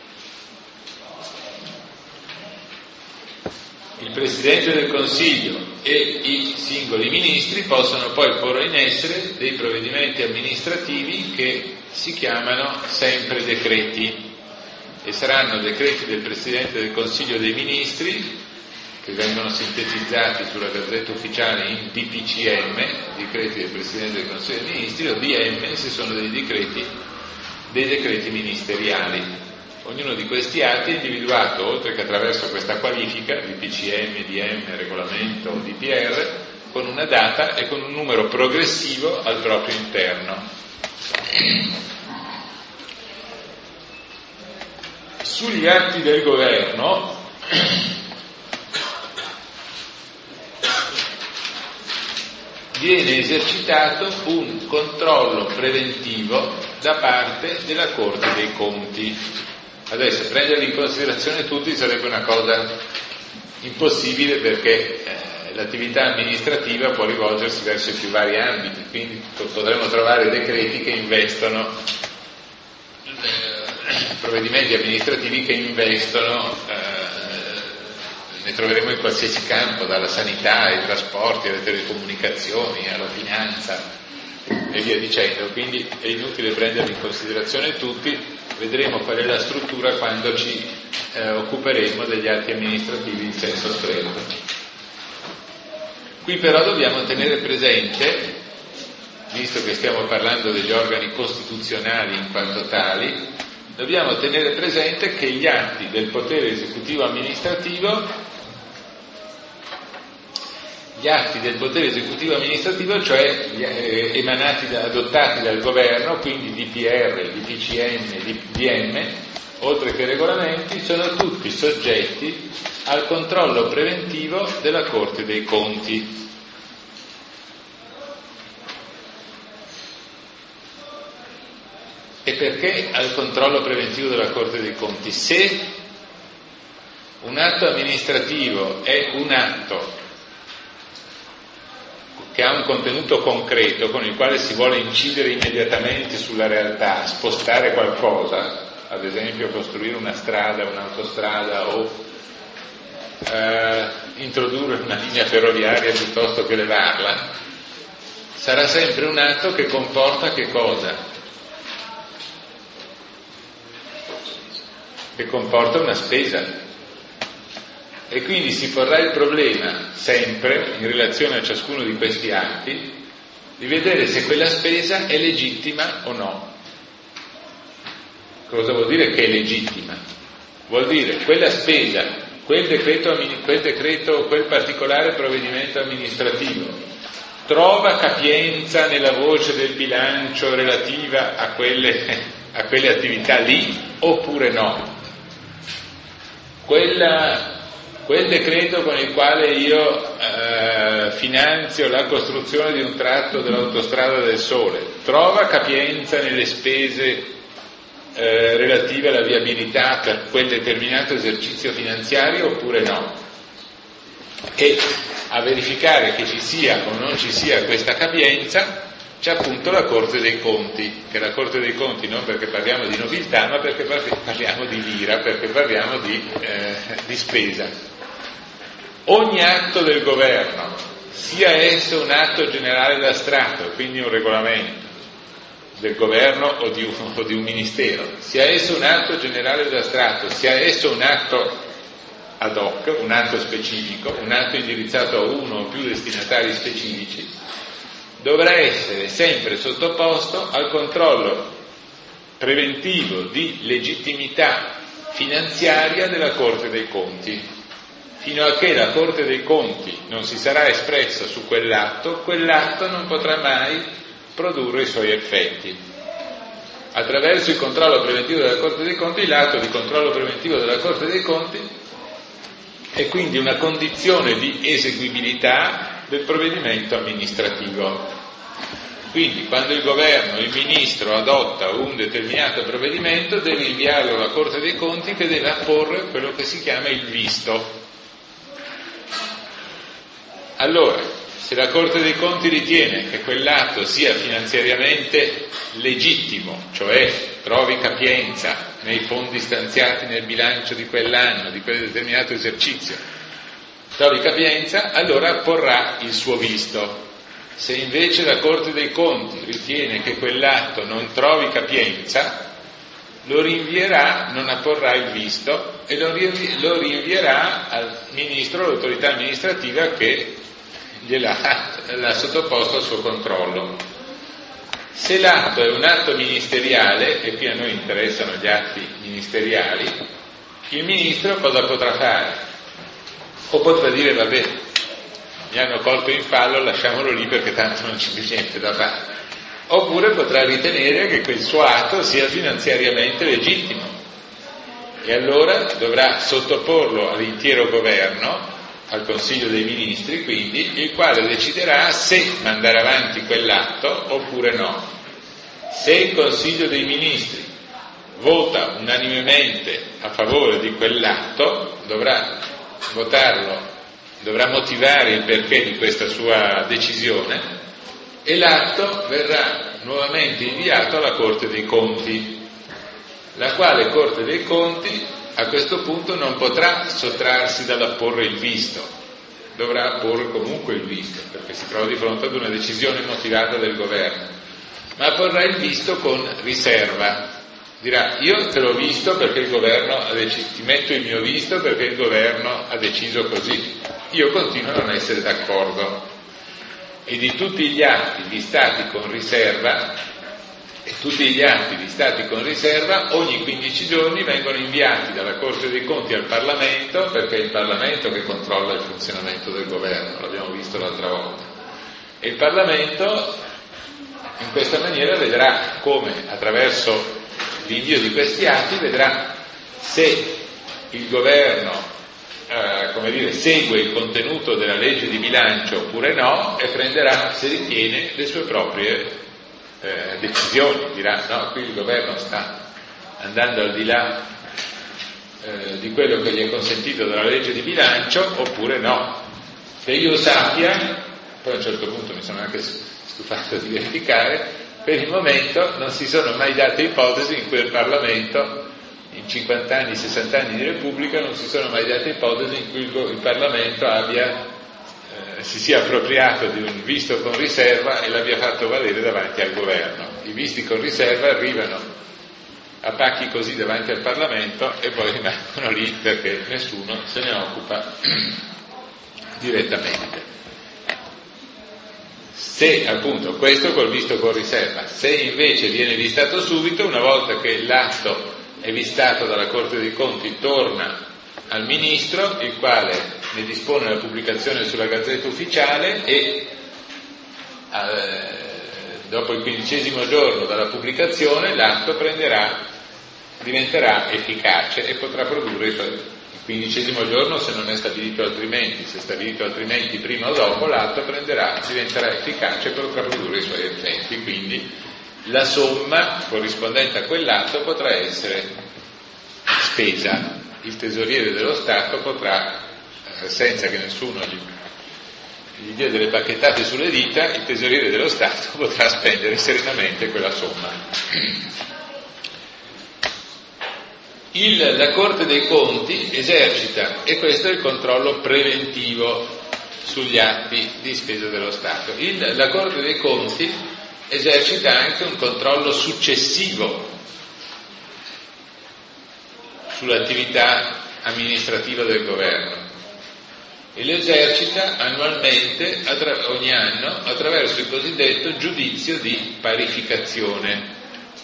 Il Presidente del Consiglio e i singoli ministri possono poi porre in essere dei provvedimenti amministrativi che si chiamano sempre decreti, e saranno decreti del Presidente del Consiglio dei Ministri, che vengono sintetizzati sulla Gazzetta Ufficiale in DPCM, decreti del Presidente del Consiglio dei Ministri, o DM se sono dei decreti ministeriali. Ognuno di questi atti è individuato, oltre che attraverso questa qualifica, DPCM, DM, regolamento o DPR, con una data e con un numero progressivo al proprio interno. Sugli atti del governo viene esercitato un controllo preventivo da parte della Corte dei Conti. Adesso prenderli in considerazione tutti sarebbe una cosa impossibile, perché l'attività amministrativa può rivolgersi verso i più vari ambiti, quindi potremmo trovare decreti che investono, provvedimenti amministrativi che investono, ne troveremo in qualsiasi campo, dalla sanità ai trasporti, alle telecomunicazioni, alla finanza e via dicendo, quindi è inutile prenderli in considerazione tutti, vedremo qual è la struttura quando ci occuperemo degli atti amministrativi in senso stretto. Qui però dobbiamo tenere presente, visto che stiamo parlando degli organi costituzionali in quanto tali, dobbiamo tenere presente che gli atti del potere esecutivo amministrativo, cioè adottati dal governo, quindi DPR, DPCM, DM, oltre che regolamenti, sono tutti soggetti al controllo preventivo della Corte dei Conti. E perché al controllo preventivo della Corte dei Conti? Se un atto amministrativo è un atto che ha un contenuto concreto con il quale si vuole incidere immediatamente sulla realtà, spostare qualcosa, ad esempio costruire una strada, un'autostrada o introdurre una linea ferroviaria piuttosto che levarla, sarà sempre un atto che comporta che cosa? Che comporta una spesa. E quindi si porrà il problema sempre, in relazione a ciascuno di questi atti, di vedere se quella spesa è legittima o no. Cosa vuol dire che è legittima? Vuol dire quella spesa, quel decreto, quel particolare provvedimento amministrativo trova capienza nella voce del bilancio relativa a quelle a quelle attività lì oppure no? Quel decreto con il quale io finanzio la costruzione di un tratto dell'autostrada del Sole trova capienza nelle spese relative alla viabilità per quel determinato esercizio finanziario oppure no? E a verificare che ci sia o non ci sia questa capienza c'è appunto la Corte dei Conti, che è la Corte dei Conti non perché parliamo di nobiltà, ma perché parliamo di lira, perché parliamo di spesa. Ogni atto del governo, sia esso un atto generale d'astrato, quindi un regolamento del governo o di un ministero, sia esso un atto generale d'astrato, sia esso un atto ad hoc, un atto specifico, un atto indirizzato a uno o più destinatari specifici, dovrà essere sempre sottoposto al controllo preventivo di legittimità finanziaria della Corte dei Conti. Fino a che la Corte dei Conti non si sarà espressa su quell'atto non potrà mai produrre i suoi effetti. Attraverso il controllo preventivo della Corte dei Conti, l'atto di controllo preventivo della Corte dei Conti è quindi una condizione di eseguibilità del provvedimento amministrativo. Quindi quando il governo, il ministro adotta un determinato provvedimento deve inviarlo alla Corte dei Conti che deve apporre quello che si chiama il visto. Allora, se la Corte dei Conti ritiene che quell'atto sia finanziariamente legittimo, cioè trovi capienza nei fondi stanziati nel bilancio di quell'anno, di quel determinato esercizio, trovi capienza, allora porrà il suo visto. Se invece la Corte dei Conti ritiene che quell'atto non trovi capienza, lo rinvierà, non apporrà il visto e lo rinvierà al ministro, all'autorità amministrativa che l'ha sottoposto al suo controllo. Se l'atto è un atto ministeriale, e qui a noi interessano gli atti ministeriali, il ministro cosa potrà fare? O potrà dire vabbè, mi hanno colto in fallo, lasciamolo lì perché tanto non c'è più niente da fare. Oppure potrà ritenere che quel suo atto sia finanziariamente legittimo e allora dovrà sottoporlo all'intero governo, al Consiglio dei Ministri, quindi, il quale deciderà se mandare avanti quell'atto oppure no. Se il Consiglio dei Ministri vota unanimemente a favore di quell'atto, dovrà votarlo, dovrà motivare il perché di questa sua decisione e l'atto verrà nuovamente inviato alla Corte dei Conti, la quale Corte dei Conti a questo punto non potrà sottrarsi dall'apporre il visto, dovrà apporre comunque il visto, perché si trova di fronte ad una decisione motivata del governo, ma apporrà il visto con riserva, dirà io te l'ho visto perché il governo ha deciso, ti metto il mio visto perché il governo ha deciso così, io continuo a non essere d'accordo. E di tutti gli atti listati con riserva, ogni 15 giorni vengono inviati dalla Corte dei Conti al Parlamento, perché è il Parlamento che controlla il funzionamento del governo, l'abbiamo visto l'altra volta. E il Parlamento in questa maniera vedrà come, attraverso l'invio di questi atti, vedrà se il governo segue il contenuto della legge di bilancio oppure no e prenderà, se ritiene, le sue proprie decisioni, dirà no, qui il governo sta andando al di là di quello che gli è consentito dalla legge di bilancio oppure no. Che io sappia, poi a un certo punto mi sono anche stufato di verificare, per il momento non si sono mai date ipotesi in cui il Parlamento, in 50 anni, 60 anni di Repubblica, non si sono mai date ipotesi in cui il Parlamento si sia appropriato di un visto con riserva e l'abbia fatto valere davanti al governo. I visti con riserva arrivano a pacchi così davanti al Parlamento e poi rimangono lì perché nessuno se ne occupa direttamente. Se appunto questo col visto con riserva, se invece viene vistato subito, una volta che l'atto è vistato dalla Corte dei Conti, torna al Ministro, il quale ne dispone la pubblicazione sulla Gazzetta Ufficiale e dopo il 15° giorno dalla pubblicazione, l'atto diventerà efficace e potrà produrre il 15° giorno se non è stabilito altrimenti. Se stabilito altrimenti prima o dopo, l'atto diventerà efficace e potrà produrre i suoi effetti. Quindi la somma corrispondente a quell'atto potrà essere spesa. Il tesoriere dello Stato potrà, senza che nessuno gli dia delle bacchettate sulle dita, il tesoriere dello Stato potrà spendere serenamente quella somma. La Corte dei Conti esercita, e questo è il controllo preventivo sugli atti di spesa dello Stato, la Corte dei Conti esercita anche un controllo successivo sull'attività amministrativa del governo e lo esercita annualmente, ogni anno, attraverso il cosiddetto giudizio di parificazione.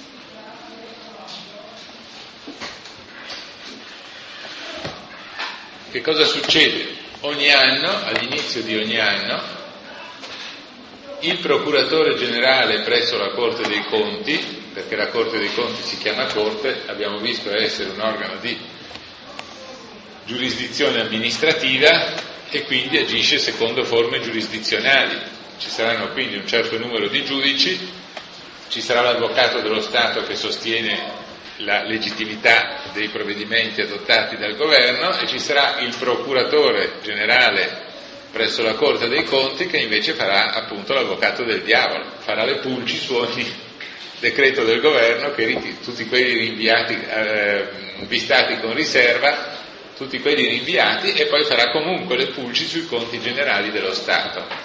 Che cosa succede? Ogni anno, all'inizio di ogni anno, il procuratore generale presso la Corte dei Conti, perché la Corte dei Conti si chiama Corte, abbiamo visto essere un organo di giurisdizione amministrativa e quindi agisce secondo forme giurisdizionali. Ci saranno quindi un certo numero di giudici, ci sarà l'avvocato dello Stato che sostiene la legittimità dei provvedimenti adottati dal governo e ci sarà il procuratore generale presso la Corte dei Conti che invece farà appunto l'avvocato del diavolo, farà le pulci su ogni decreto del governo, tutti quelli rinviati, vistati con riserva, tutti quelli rinviati, e poi farà comunque le pulci sui conti generali dello Stato.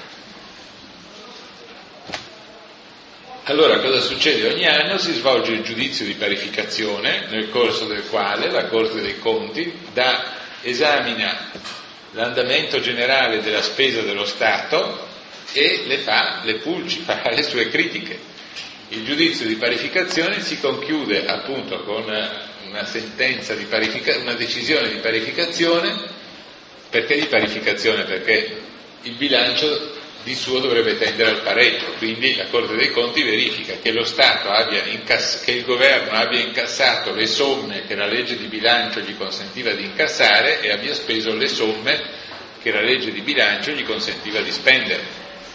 Allora, cosa succede? Ogni anno si svolge il giudizio di parificazione, nel corso del quale la Corte dei Conti esamina l'andamento generale della spesa dello Stato e le pulci, farà le sue critiche. Il giudizio di parificazione si conclude appunto con una sentenza di una decisione di parificazione. Perché di parificazione? Perché il bilancio di suo dovrebbe tendere al pareggio, quindi la Corte dei Conti verifica che lo Stato che il governo abbia incassato le somme che la legge di bilancio gli consentiva di incassare e abbia speso le somme che la legge di bilancio gli consentiva di spendere.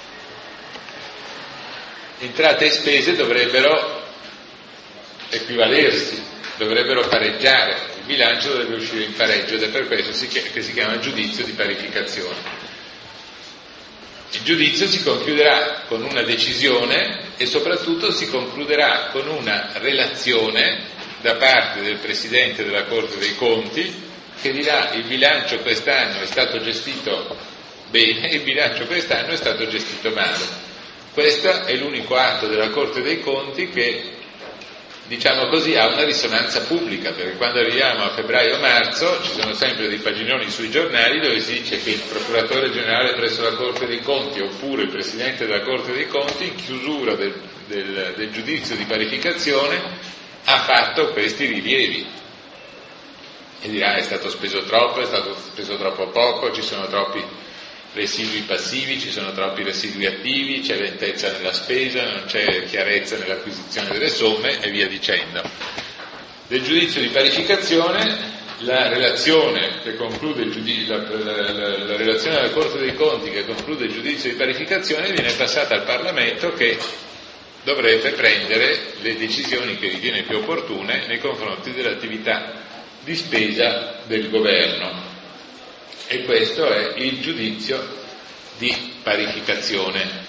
Entrate e spese dovrebbero equivalersi, dovrebbero pareggiare, il bilancio dovrebbe uscire in pareggio ed è per questo che si chiama giudizio di parificazione. Il giudizio si concluderà con una decisione e soprattutto si concluderà con una relazione da parte del Presidente della Corte dei Conti che dirà: il bilancio quest'anno è stato gestito bene, il bilancio quest'anno è stato gestito male. Questo è l'unico atto della Corte dei Conti che, diciamo così, ha una risonanza pubblica, perché quando arriviamo a febbraio-marzo ci sono sempre dei paginoni sui giornali dove si dice che il procuratore generale presso la Corte dei Conti oppure il Presidente della Corte dei Conti in chiusura del giudizio di parificazione ha fatto questi rilievi e dirà: è stato speso troppo, è stato speso troppo poco, ci sono troppi residui passivi, ci sono troppi residui attivi, c'è lentezza nella spesa, non c'è chiarezza nell'acquisizione delle somme e via dicendo. Del giudizio di parificazione, la relazione che conclude la relazione della Corte dei Conti che conclude il giudizio di parificazione viene passata al Parlamento, che dovrebbe prendere le decisioni che ritiene più opportune nei confronti dell'attività di spesa del governo. E questo è il giudizio di parificazione.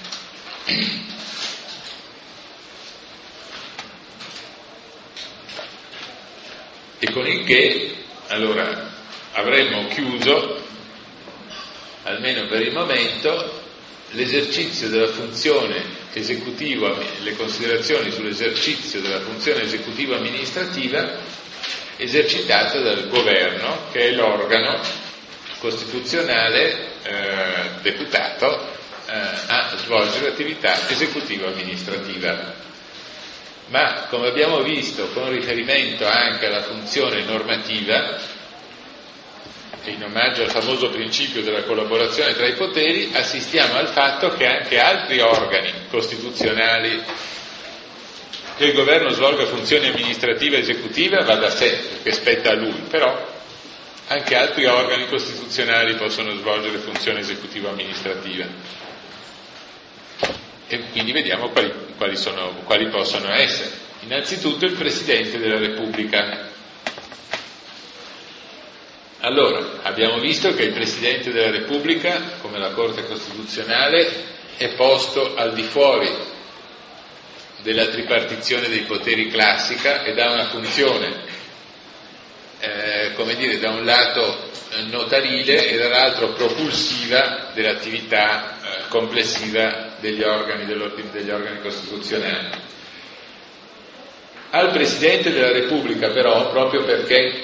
E con il che, allora, avremmo chiuso, almeno per il momento, l'esercizio della funzione esecutiva, le considerazioni sull'esercizio della funzione esecutiva amministrativa esercitata dal governo, che è l'organo costituzionale deputato a svolgere l'attività esecutiva amministrativa. Ma come abbiamo visto, con riferimento anche alla funzione normativa e in omaggio al famoso principio della collaborazione tra i poteri, assistiamo al fatto che anche altri organi costituzionali, che il governo svolga funzioni amministrative e esecutive va da sé, perché spetta a lui, però anche altri organi costituzionali possono svolgere funzioni esecutivo-amministrative. E quindi vediamo quali possono essere. Innanzitutto il Presidente della Repubblica. Allora, abbiamo visto che il Presidente della Repubblica, come la Corte Costituzionale, è posto al di fuori della tripartizione dei poteri classica ed ha una funzione, da un lato notarile e dall'altro propulsiva dell'attività complessiva degli organi costituzionali. Al Presidente della Repubblica però, proprio perché,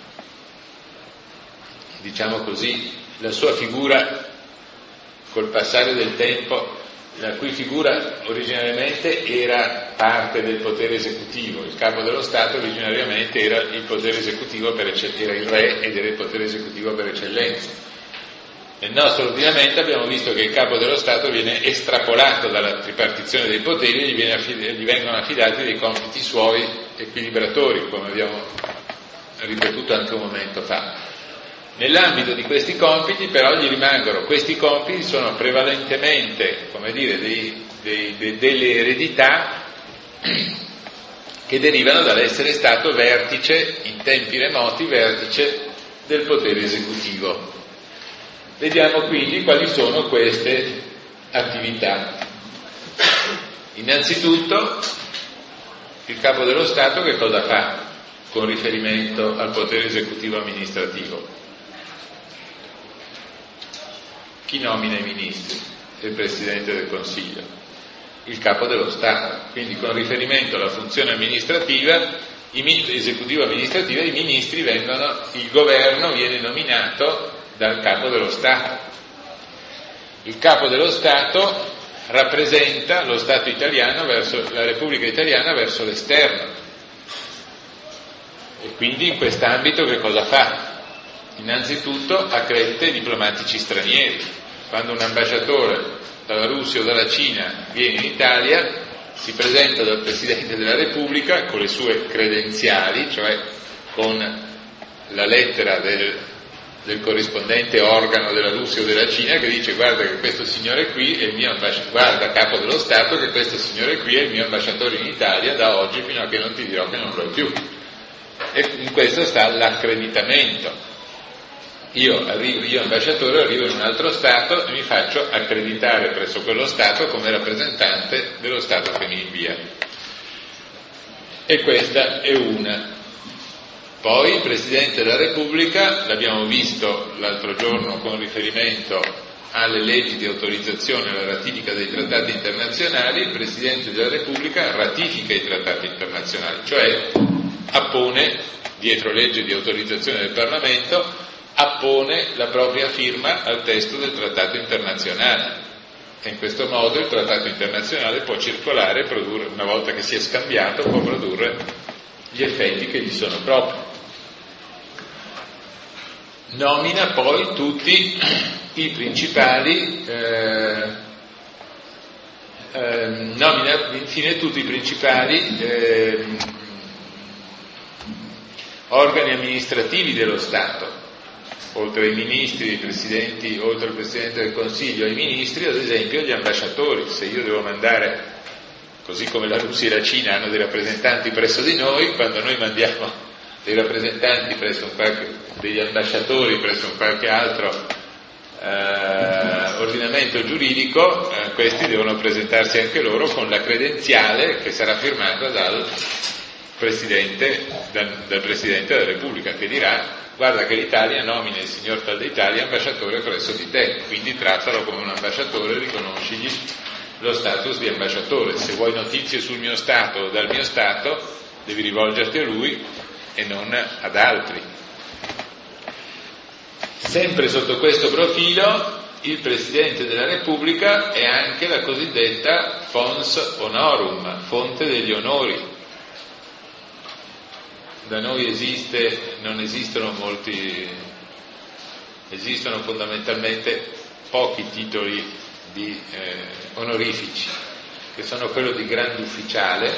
diciamo così, la sua figura col passare del tempo, la cui figura originariamente era parte del potere esecutivo, il capo dello Stato originariamente era il potere esecutivo era il re ed era il potere esecutivo per eccellenza. Nel nostro ordinamento abbiamo visto che il capo dello Stato viene estrapolato dalla tripartizione dei poteri e gli vengono affidati dei compiti suoi equilibratori, come abbiamo ripetuto anche un momento fa. Nell'ambito di questi compiti però gli rimangono, questi compiti sono prevalentemente, delle eredità che derivano dall'essere stato vertice, in tempi remoti, vertice del potere esecutivo. Vediamo quindi quali sono queste attività. Innanzitutto, il capo dello Stato che cosa fa con riferimento al potere esecutivo amministrativo? Chi nomina i ministri? Il Presidente del Consiglio, il capo dello Stato. Quindi con riferimento alla funzione amministrativa, esecutivo-amministrativa, il governo viene nominato dal capo dello Stato. Il capo dello Stato rappresenta lo Stato italiano la Repubblica Italiana verso l'esterno. E quindi in quest'ambito che cosa fa? Innanzitutto accredita i diplomatici stranieri. Quando un ambasciatore dalla Russia o dalla Cina viene in Italia, si presenta dal Presidente della Repubblica con le sue credenziali, cioè con la lettera del corrispondente organo della Russia o della Cina che dice: guarda che questo signore qui è il mio ambasciatore, guarda capo dello Stato che questo signore qui è il mio ambasciatore in Italia da oggi fino a che non ti dirò che non lo è più. E in questo sta l'accreditamento. Io ambasciatore arrivo in un altro Stato e mi faccio accreditare presso quello Stato come rappresentante dello Stato che mi invia. E questa è una. Poi il Presidente della Repubblica, l'abbiamo visto l'altro giorno con riferimento alle leggi di autorizzazione alla ratifica dei trattati internazionali, il Presidente della Repubblica ratifica i trattati internazionali, cioè appone, dietro legge di autorizzazione del Parlamento, appone la propria firma al testo del trattato internazionale. E in questo modo il trattato internazionale può circolare e produrre, una volta che si è scambiato, può produrre gli effetti che gli sono propri. Nomina poi tutti i principali organi amministrativi dello Stato, oltre ai ministri, ai presidenti, oltre al Presidente del Consiglio, ai ministri, ad esempio gli ambasciatori. Se io devo mandare, così come la Russia e la Cina hanno dei rappresentanti presso di noi, quando noi mandiamo dei rappresentanti degli ambasciatori presso un qualche altro ordinamento giuridico, questi devono presentarsi anche loro con la credenziale che sarà firmata dal Presidente della Repubblica, che dirà: guarda che l'Italia nomina il signor tal d'Italia ambasciatore presso di te, quindi trattalo come un ambasciatore, riconoscigli lo status di ambasciatore. Se vuoi notizie sul mio Stato o dal mio Stato, devi rivolgerti a lui e non ad altri. Sempre sotto questo profilo, il Presidente della Repubblica è anche la cosiddetta fons honorum, fonte degli onori. Da noi non esistono molti Esistono fondamentalmente pochi titoli onorifici, che sono quello di grande ufficiale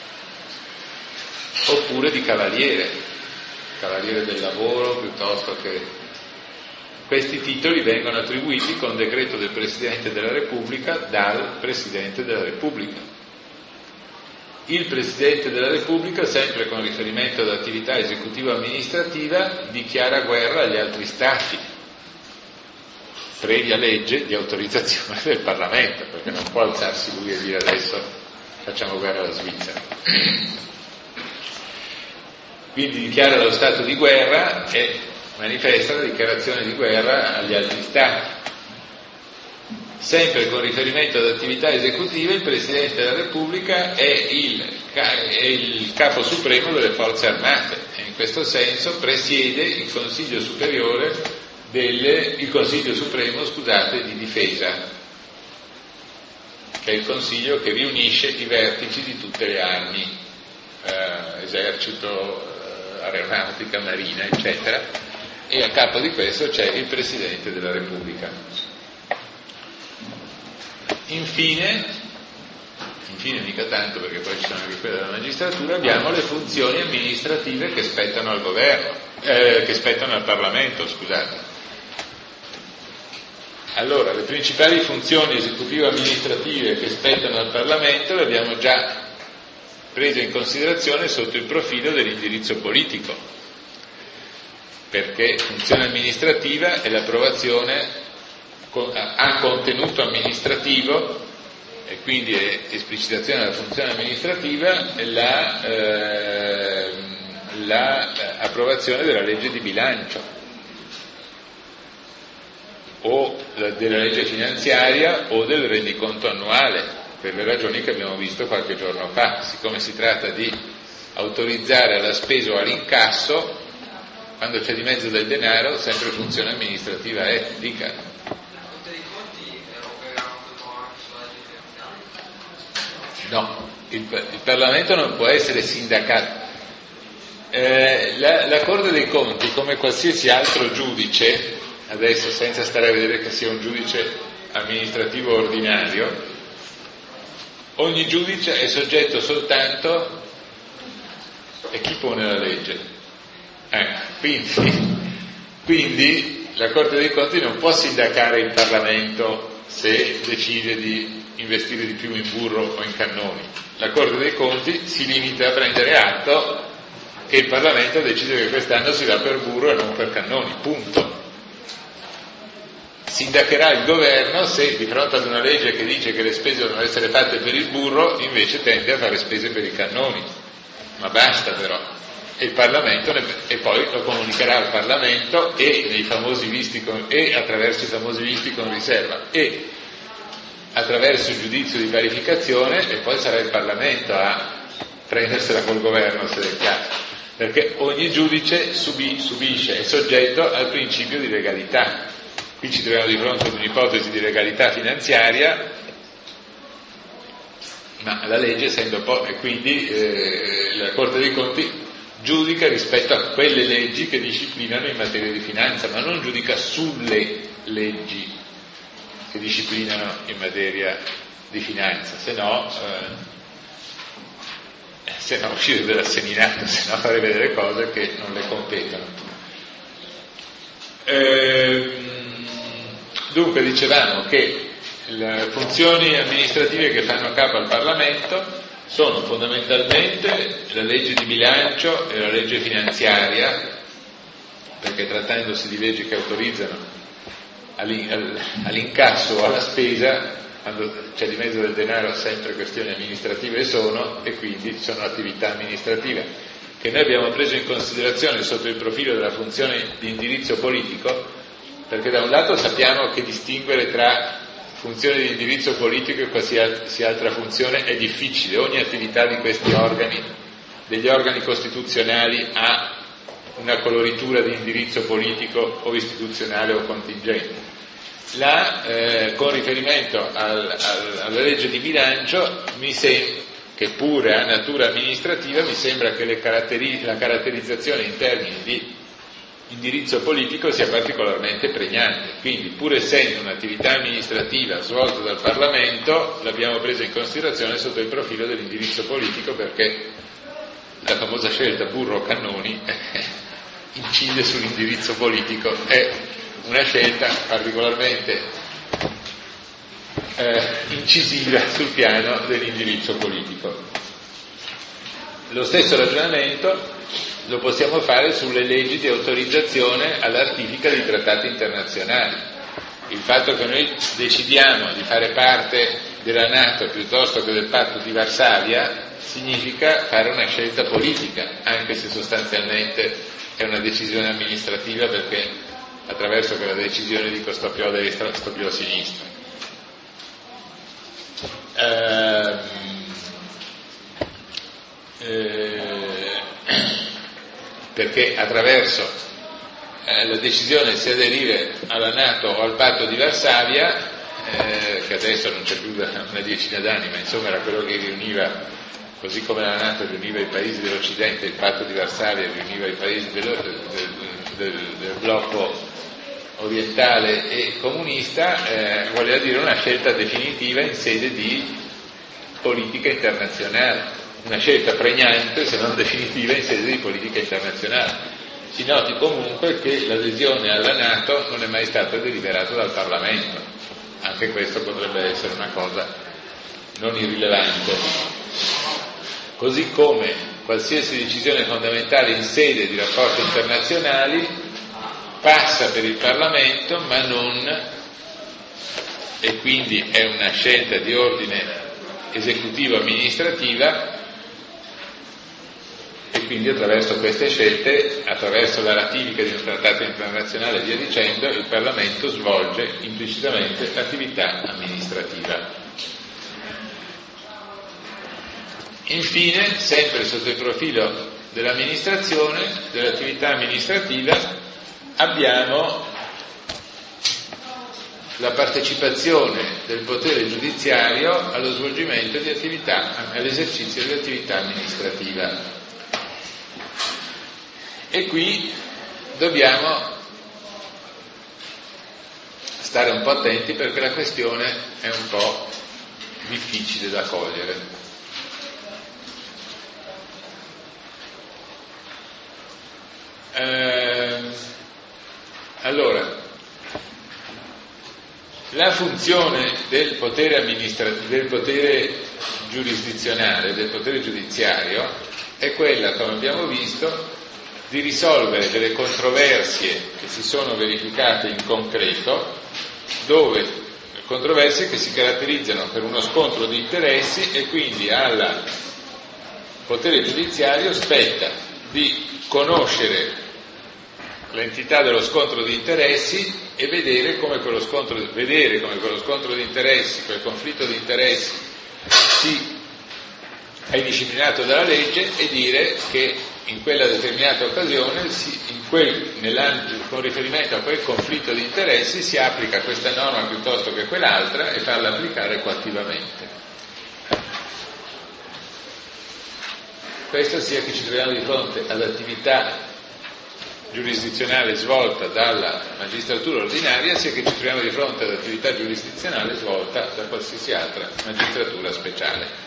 oppure di cavaliere del lavoro, piuttosto che... Questi titoli vengono attribuiti con decreto del Presidente della Repubblica dal Presidente della Repubblica. Il Presidente della Repubblica, sempre con riferimento all'attività esecutiva amministrativa, dichiara guerra agli altri Stati, previa legge di autorizzazione del Parlamento, perché non può alzarsi lui e dire adesso facciamo guerra alla Svizzera. Quindi dichiara lo stato di guerra e manifesta la dichiarazione di guerra agli altri Stati. Sempre con riferimento ad attività esecutive, il Presidente della Repubblica è il capo supremo delle forze armate e in questo senso presiede il Consiglio Supremo di difesa, che è il Consiglio che riunisce i vertici di tutte le armi, esercito, aeronautica, marina, eccetera, e a capo di questo c'è il Presidente della Repubblica. Infine mica tanto, perché poi ci sono anche quelle della magistratura, abbiamo le funzioni amministrative che spettano al governo, che spettano al Parlamento, scusate. Allora, le principali funzioni esecutive amministrative che spettano al Parlamento le abbiamo già prese in considerazione sotto il profilo dell'indirizzo politico, perché funzione amministrativa è l'approvazione a contenuto amministrativo e quindi è esplicitazione della funzione amministrativa l'approvazione della legge di bilancio o della legge finanziaria o del rendiconto annuale, per le ragioni che abbiamo visto qualche giorno fa. Siccome si tratta di autorizzare alla spesa o all'incasso, quando c'è di mezzo del denaro, sempre funzione amministrativa è, dica. No, il Parlamento non può essere sindacato. La Corte dei Conti, come qualsiasi altro giudice, adesso senza stare a vedere che sia un giudice amministrativo ordinario, ogni giudice è soggetto soltanto a chi pone la legge. Quindi la Corte dei Conti non può sindacare il Parlamento se decide di investire di più in burro o in cannoni. La Corte dei Conti si limita a prendere atto che il Parlamento decide che quest'anno si va per burro e non per cannoni, punto. Sindacherà il governo se di fronte ad una legge che dice che le spese devono essere fatte per il burro, invece tende a fare spese per i cannoni. Ma basta però. E il Parlamento e poi lo comunicherà al Parlamento e nei famosi visti e attraverso i famosi visti con riserva e attraverso il giudizio di parificazione, e poi sarà il Parlamento a prendersela col governo se del caso, perché ogni giudice subisce, è soggetto al principio di legalità. Qui ci troviamo di fronte ad un'ipotesi di legalità finanziaria, ma la legge essendo e quindi la Corte dei Conti giudica rispetto a quelle leggi che disciplinano in materia di finanza, ma non giudica sulle leggi che disciplinano in materia di finanza, se no uscire dal seminato, se no fare vedere cose che non le competono. Dunque dicevamo che le funzioni amministrative che fanno capo al Parlamento sono fondamentalmente la legge di bilancio e la legge finanziaria, perché trattandosi di leggi che autorizzano all'incasso o alla spesa, quando c'è di mezzo del denaro sempre questioni amministrative e quindi sono attività amministrative che noi abbiamo preso in considerazione sotto il profilo della funzione di indirizzo politico, perché da un lato sappiamo che distinguere tra funzione di indirizzo politico e qualsiasi altra funzione è difficile. Ogni attività di questi organi, degli organi costituzionali, ha una coloritura di indirizzo politico o istituzionale o contingente. Con riferimento alla legge di bilancio, che pure ha natura amministrativa, mi sembra che la caratterizzazione in termini di indirizzo politico sia particolarmente pregnante. Quindi, pur essendo un'attività amministrativa svolta dal Parlamento, l'abbiamo presa in considerazione sotto il profilo dell'indirizzo politico, perché la famosa scelta Burro-Cannoni incide sull'indirizzo politico, è una scelta particolarmente incisiva sul piano dell'indirizzo politico. Lo stesso ragionamento lo possiamo fare sulle leggi di autorizzazione alla ratifica di trattati internazionali. Il fatto che noi decidiamo di fare parte della NATO piuttosto che del Patto di Varsavia significa fare una scelta politica, anche se sostanzialmente è una decisione amministrativa, perché attraverso quella decisione dico sto più a destra, sto più a sinistra. Perché attraverso la decisione se aderire alla NATO o al Patto di Varsavia, che adesso non c'è più da una decina d'anni, ma insomma era quello che riuniva, così come la NATO riuniva i paesi dell'Occidente, il Patto di Varsavia riuniva i paesi del blocco orientale e comunista, voleva dire una scelta definitiva in sede di politica internazionale. Una scelta pregnante, se non definitiva, in sede di politica internazionale. Si noti comunque che l'adesione alla NATO non è mai stata deliberata dal Parlamento. Anche questo potrebbe essere una cosa non irrilevante. Così come qualsiasi decisione fondamentale in sede di rapporti internazionali passa per il Parlamento, ma non, e quindi è una scelta di ordine esecutivo-amministrativa, e quindi attraverso queste scelte, attraverso la ratifica di un trattato internazionale e via dicendo, il Parlamento svolge implicitamente l'attività amministrativa. Infine, sempre sotto il profilo dell'amministrazione, dell'attività amministrativa, abbiamo la partecipazione del potere giudiziario allo svolgimento di attività, all'esercizio dell'attività amministrativa. E qui dobbiamo stare un po' attenti, perché la questione è un po' difficile da cogliere. Allora, la funzione del potere del potere giurisdizionale, del potere giudiziario, è quella, come abbiamo visto, di risolvere delle controversie che si sono verificate in concreto, dove controversie che si caratterizzano per uno scontro di interessi, e quindi al potere giudiziario spetta di conoscere l'entità dello scontro di interessi e vedere come quello scontro di interessi, quel conflitto di interessi è disciplinato dalla legge, e dire che in quella determinata occasione, con riferimento a quel conflitto di interessi, si applica questa norma piuttosto che quell'altra, e farla applicare coattivamente. Questo sia che ci troviamo di fronte all'attività giurisdizionale svolta dalla magistratura ordinaria, sia che ci troviamo di fronte all'attività giurisdizionale svolta da qualsiasi altra magistratura speciale.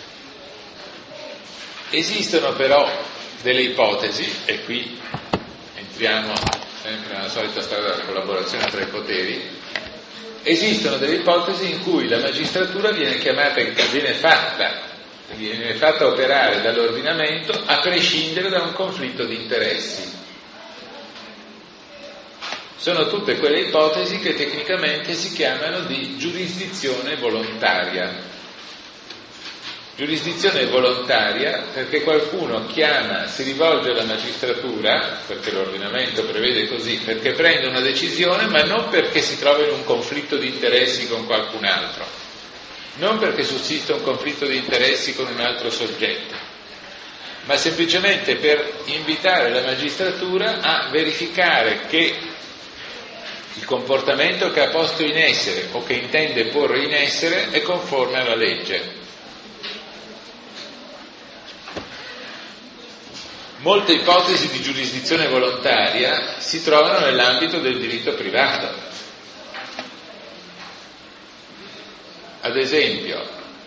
Esistono però delle ipotesi, e qui entriamo sempre nella solita strada della collaborazione tra i poteri. Esistono delle ipotesi in cui la magistratura viene fatta operare dall'ordinamento a prescindere da un conflitto di interessi. Sono tutte quelle ipotesi che tecnicamente si chiamano di giurisdizione volontaria. Giurisdizione volontaria perché qualcuno si rivolge alla magistratura, perché l'ordinamento prevede così, perché prende una decisione, ma non perché si trova in un conflitto di interessi con qualcun altro, non perché sussista un conflitto di interessi con un altro soggetto, ma semplicemente per invitare la magistratura a verificare che il comportamento che ha posto in essere o che intende porre in essere è conforme alla legge. molte ipotesi di giurisdizione volontaria si trovano nell'ambito del diritto privato. Ad esempio,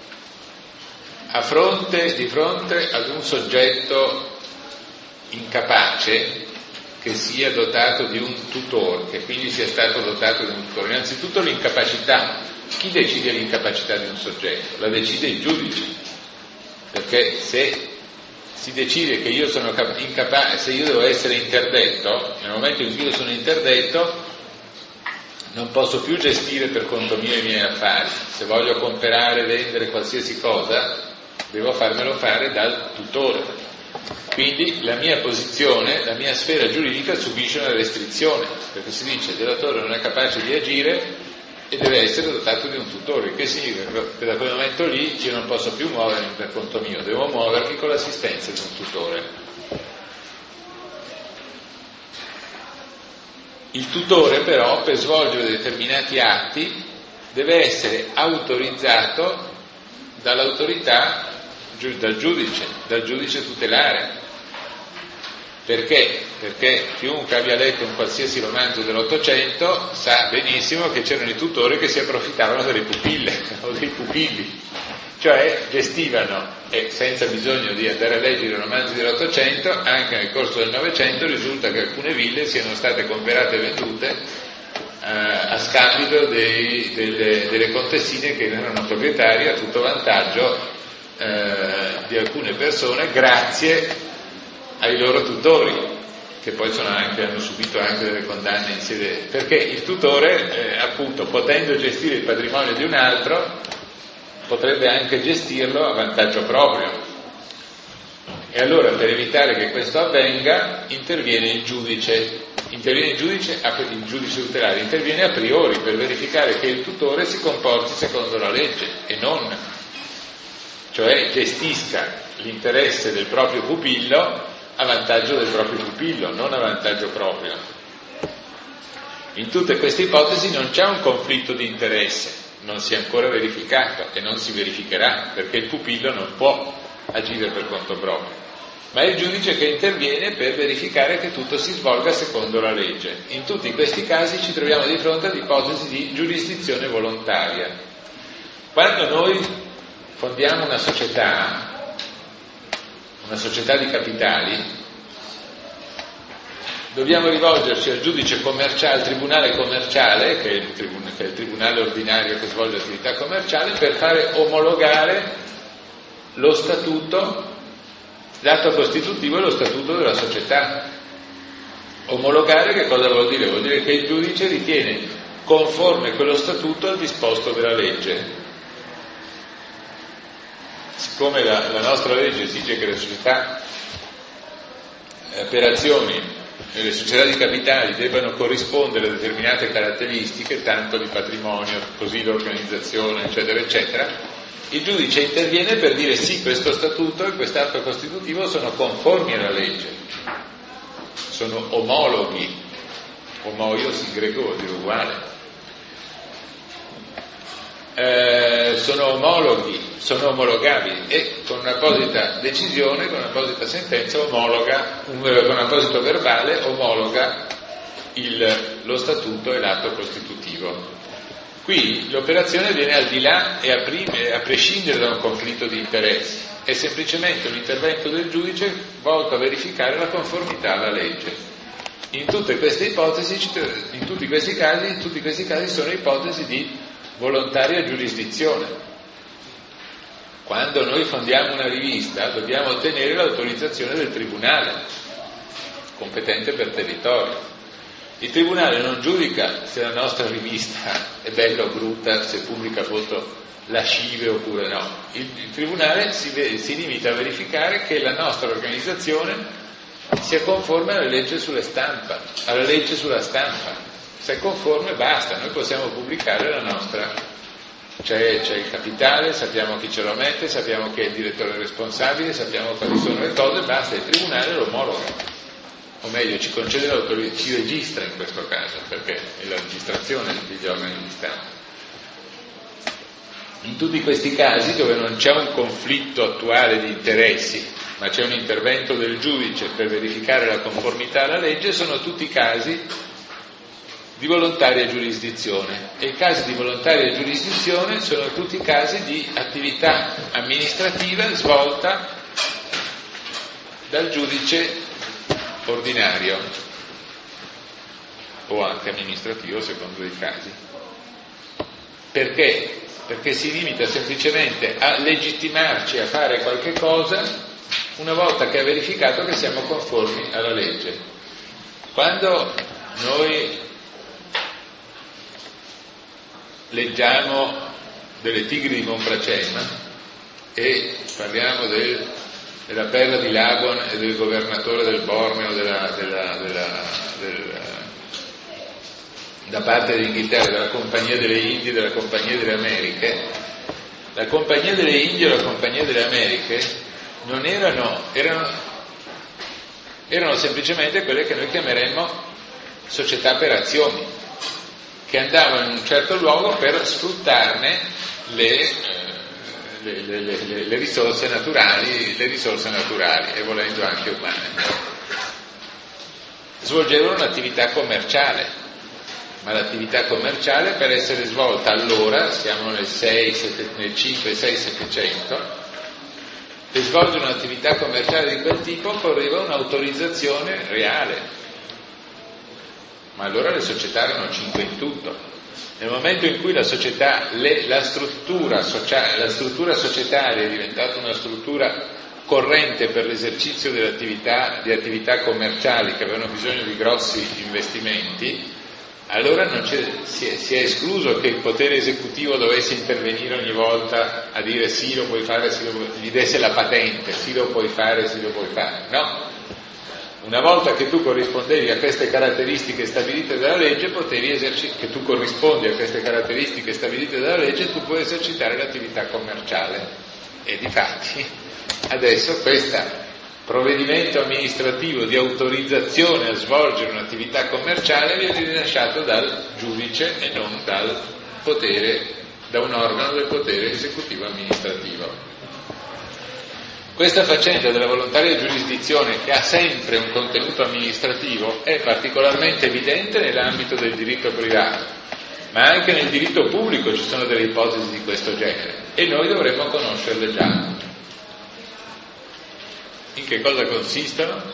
di fronte ad un soggetto incapace che sia dotato di un tutore, che quindi sia stato dotato di un tutore, innanzitutto l'incapacità. Chi decide l'incapacità di un soggetto? La decide il giudice, perché se si decide che io sono incapace, se io devo essere interdetto, nel momento in cui io sono interdetto non posso più gestire per conto mio i miei affari. Se voglio comprare, vendere qualsiasi cosa, devo farmelo fare dal tutore. Quindi la mia posizione, la mia sfera giuridica subisce una restrizione, perché si dice che il datore non è capace di agire e deve essere dotato di un tutore, che significa che da quel momento lì io non posso più muovermi per conto mio, devo muovermi con l'assistenza di un tutore. Il tutore però, per svolgere determinati atti, deve essere autorizzato dall'autorità, dal giudice tutelare. Perché? Perché chiunque abbia letto un qualsiasi romanzo dell'Ottocento sa benissimo che c'erano i tutori che si approfittavano delle pupille o dei pupilli, cioè gestivano, e senza bisogno di andare a leggere i romanzi dell'Ottocento, anche nel corso del Novecento risulta che alcune ville siano state comprate e vendute a scapito delle contessine che erano proprietarie a tutto vantaggio di alcune persone, grazie ai loro tutori, che poi hanno subito anche delle condanne in sede, perché il tutore appunto, potendo gestire il patrimonio di un altro, potrebbe anche gestirlo a vantaggio proprio, e allora per evitare che questo avvenga interviene il giudice tutelare, interviene a priori per verificare che il tutore si comporti secondo la legge e non, cioè gestisca l'interesse del proprio pupillo a vantaggio del proprio pupillo, non a vantaggio proprio. In tutte queste ipotesi non c'è un conflitto di interesse, non si è ancora verificato e non si verificherà, perché il pupillo non può agire per conto proprio, ma è il giudice che interviene per verificare che tutto si svolga secondo la legge. In tutti questi casi ci troviamo di fronte ad ipotesi di giurisdizione volontaria. Quando noi fondiamo una società di capitali, dobbiamo rivolgerci al giudice commerciale, al tribunale commerciale, che è il tribunale ordinario che svolge attività commerciale, per fare omologare lo statuto, l'atto costitutivo e lo statuto della società. Omologare che cosa vuol dire? Vuol dire che il giudice ritiene conforme quello statuto al disposto della legge. Siccome la nostra legge esige che le società per azioni e le società di capitali debbano corrispondere a determinate caratteristiche, tanto di patrimonio, così l'organizzazione, eccetera, eccetera, il giudice interviene per dire sì, questo statuto e quest'atto costitutivo sono conformi alla legge, sono omologhi, homoios in greco vuol dire uguale. Sono omologhi, sono omologabili, e con un'apposita decisione, con un'apposita sentenza omologa, con un apposito verbale omologa lo statuto e l'atto costitutivo. Qui l'operazione viene al di là e a prescindere da un conflitto di interessi, è semplicemente un intervento del giudice volto a verificare la conformità alla legge. In tutte queste ipotesi, in tutti questi casi sono ipotesi di volontaria giurisdizione. Quando noi fondiamo una rivista dobbiamo ottenere l'autorizzazione del tribunale competente per territorio. Il tribunale non giudica se la nostra rivista è bella o brutta, se pubblica foto lascive oppure no. Il tribunale si limita a verificare che la nostra organizzazione sia conforme alla legge sulla stampa. Se è conforme basta, noi possiamo pubblicare la nostra, c'è il capitale, sappiamo chi ce lo mette, sappiamo chi è il direttore responsabile, sappiamo quali sono le cose, basta, il tribunale lo omologa, o meglio ci concede l'autorizzazione, ci registra in questo caso, perché è la registrazione degli organi di stampa. In tutti questi casi dove non c'è un conflitto attuale di interessi, ma c'è un intervento del giudice per verificare la conformità alla legge, sono tutti casi di volontaria giurisdizione, e i casi di volontaria giurisdizione sono tutti casi di attività amministrativa svolta dal giudice ordinario o anche amministrativo secondo i casi. Perché? Perché si limita semplicemente a legittimarci a fare qualche cosa una volta che ha verificato che siamo conformi alla legge. Quando noi leggiamo delle tigri di Monfracema e parliamo della perla di Lagon e del governatore del Borneo da parte dell'Inghilterra, della Compagnia delle Indie, della Compagnia delle Americhe, la Compagnia delle Indie e la Compagnia delle Americhe non erano semplicemente quelle che noi chiameremmo società per azioni, che andavano in un certo luogo per sfruttarne le risorse naturali e volendo anche umane. Svolgevano un'attività commerciale, ma l'attività commerciale, per essere svolta allora, siamo nel 5-6-700, per svolgere un'attività commerciale di quel tipo occorreva un'autorizzazione reale. Ma allora le società erano 5 in tutto. Nel momento in cui la società, la struttura societaria è diventata una struttura corrente per l'esercizio di attività commerciali che avevano bisogno di grossi investimenti, allora si è escluso che il potere esecutivo dovesse intervenire ogni volta a dire sì, lo puoi fare, gli desse la patente, sì, lo puoi fare, sì, lo puoi fare. No. Una volta che tu corrispondevi a queste caratteristiche stabilite dalla legge, che tu corrispondi a queste caratteristiche stabilite dalla legge, tu puoi esercitare l'attività commerciale. E difatti adesso questo provvedimento amministrativo di autorizzazione a svolgere un'attività commerciale viene rilasciato dal giudice e non da un organo del potere esecutivo amministrativo. Questa faccenda della volontaria giurisdizione, che ha sempre un contenuto amministrativo, è particolarmente evidente nell'ambito del diritto privato, ma anche nel diritto pubblico ci sono delle ipotesi di questo genere e noi dovremmo conoscerle già. In che cosa consistono?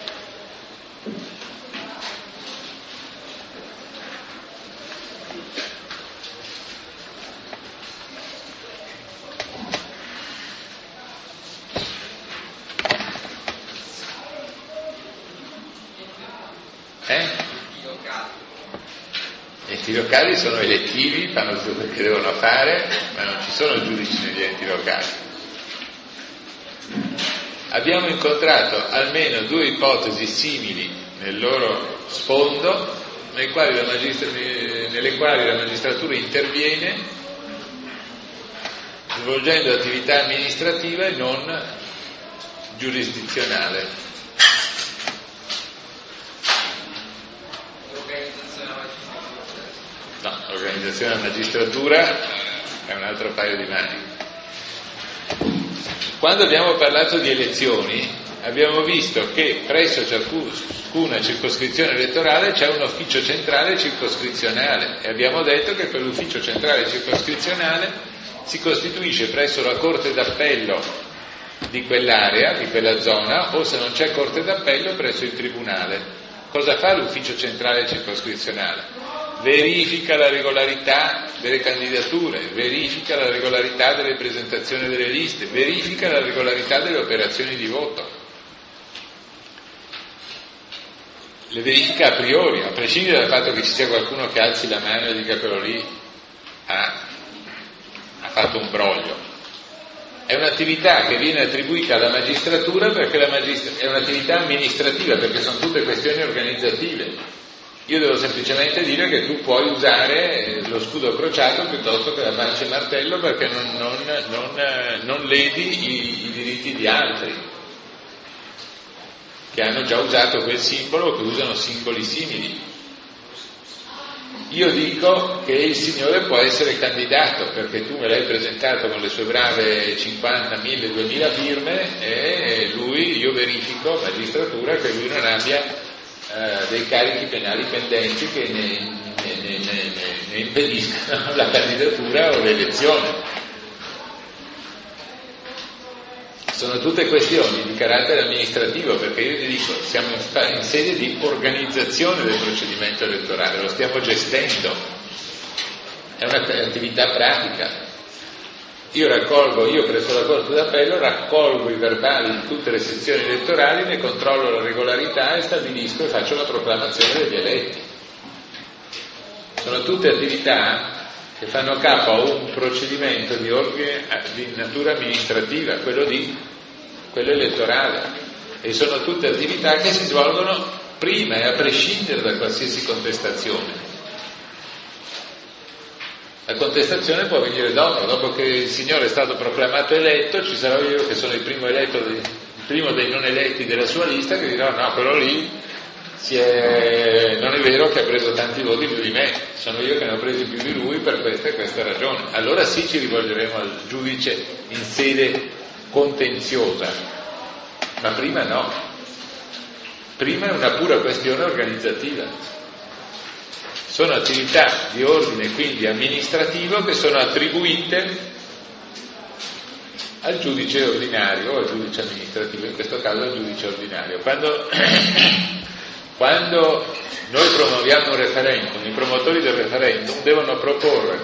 Gli enti locali sono elettivi, fanno quello che devono fare, ma non ci sono giudici negli enti locali. Abbiamo incontrato almeno 2 ipotesi simili nel loro sfondo, nelle quali la magistratura interviene svolgendo attività amministrativa e non giurisdizionale. No, l'organizzazione della magistratura è un altro paio di maniche. Quando abbiamo parlato di elezioni abbiamo visto che presso ciascuna circoscrizione elettorale c'è un ufficio centrale circoscrizionale e abbiamo detto che quell'ufficio centrale circoscrizionale si costituisce presso la corte d'appello di quell'area, di quella zona, o se non c'è corte d'appello presso il tribunale. Cosa fa l'ufficio centrale circoscrizionale? Verifica la regolarità delle candidature, verifica la regolarità delle presentazioni delle liste, verifica la regolarità delle operazioni di voto. Le verifica a priori, a prescindere dal fatto che ci sia qualcuno che alzi la mano e dica quello lì ha fatto un broglio. È un'attività che viene attribuita alla magistratura perché è un'attività amministrativa, perché sono tutte questioni organizzative. Io devo semplicemente dire che tu puoi usare lo scudo crociato piuttosto che la pancia e martello perché non ledi i diritti di altri che hanno già usato quel simbolo o che usano simboli simili. io dico che il signore può essere candidato perché tu me l'hai presentato con le sue brave 50, 1000, 2000 firme e lui, io verifico, magistratura, che lui non abbia dei carichi penali pendenti che ne impediscano la candidatura o l'elezione. Sono tutte questioni di carattere amministrativo, perché io ti dico, siamo in sede di organizzazione del procedimento elettorale, lo stiamo gestendo, è un'attività pratica. Io presso la Corte d'Appello raccolgo i verbali di tutte le sezioni elettorali, ne controllo la regolarità e stabilisco e faccio la proclamazione degli eletti. Sono tutte attività che fanno capo a un procedimento di ordine di natura amministrativa, quello elettorale, e sono tutte attività che si svolgono prima e a prescindere da qualsiasi contestazione. La contestazione può venire dopo che il signore è stato proclamato eletto, ci sarò io che sono il primo dei non eletti della sua lista che dirò no, quello lì non è vero che ha preso tanti voti più di me, sono io che ne ho presi più di lui per questa e questa ragione. Allora sì, ci rivolgeremo al giudice in sede contenziosa, ma prima no. Prima è una pura questione organizzativa. Sono attività di ordine quindi amministrativo che sono attribuite al giudice ordinario o al giudice amministrativo, in questo caso al giudice ordinario. Quando noi promuoviamo un referendum, i promotori del referendum devono proporre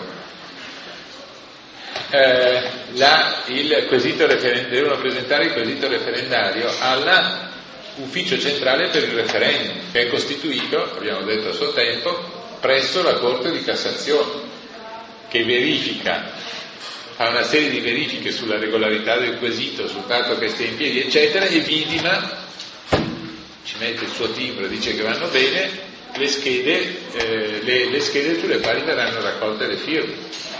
devono presentare il quesito referendario all'ufficio centrale per il referendum, che è costituito, abbiamo detto a suo tempo, presso la Corte di Cassazione, che fa una serie di verifiche sulla regolarità del quesito, sul fatto che stia in piedi, eccetera, e vidima, ci mette il suo timbro e dice che vanno bene le schede sulle quali verranno raccolte le firme.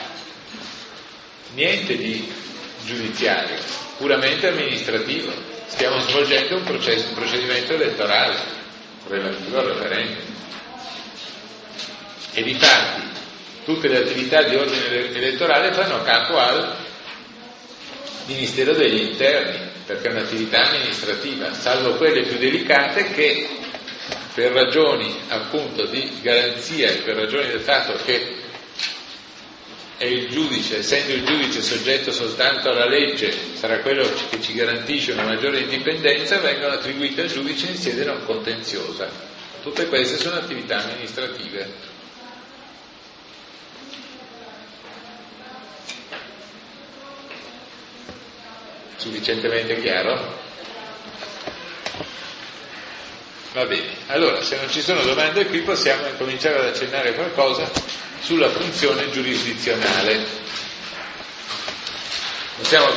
Niente di giudiziario, puramente amministrativo. Stiamo svolgendo un procedimento elettorale relativo al referendum. E difatti tutte le attività di ordine elettorale fanno capo al Ministero degli Interni, perché è un'attività amministrativa, salvo quelle più delicate che per ragioni appunto di garanzia e per ragioni del fatto che è il giudice, essendo il giudice soggetto soltanto alla legge, sarà quello che ci garantisce una maggiore indipendenza, vengono attribuite al giudice in sede non contenziosa. Tutte queste sono attività amministrative. Sufficientemente chiaro? Va bene, allora se non ci sono domande qui possiamo cominciare ad accennare qualcosa sulla funzione giurisdizionale. In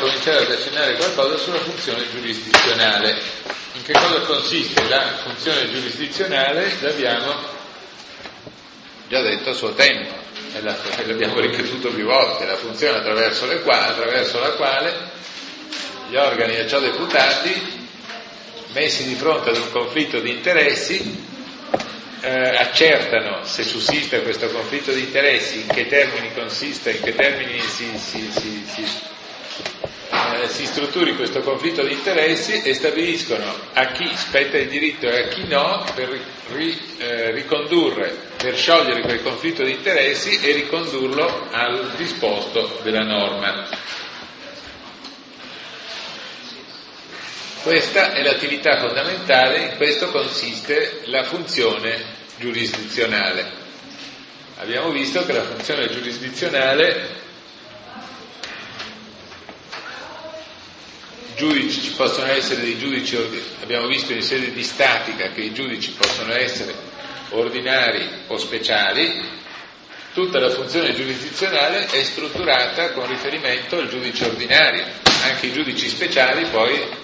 che cosa consiste la funzione giurisdizionale? L'abbiamo già detto a suo tempo, l'abbiamo ripetuto più volte, la funzione attraverso la quale gli organi a ciò deputati, messi di fronte ad un conflitto di interessi, accertano se sussiste questo conflitto di interessi, in che termini consiste, in che termini si strutturi questo conflitto di interessi e stabiliscono a chi spetta il diritto e a chi no per sciogliere quel conflitto di interessi e ricondurlo al disposto della norma. Questa è l'attività fondamentale, in questo consiste la funzione giurisdizionale. Abbiamo visto che la funzione giurisdizionale, ci possono essere dei giudici, abbiamo visto in sede di statica che i giudici possono essere ordinari o speciali. Tutta la funzione giurisdizionale è strutturata con riferimento al giudice ordinario. Anche i giudici speciali poi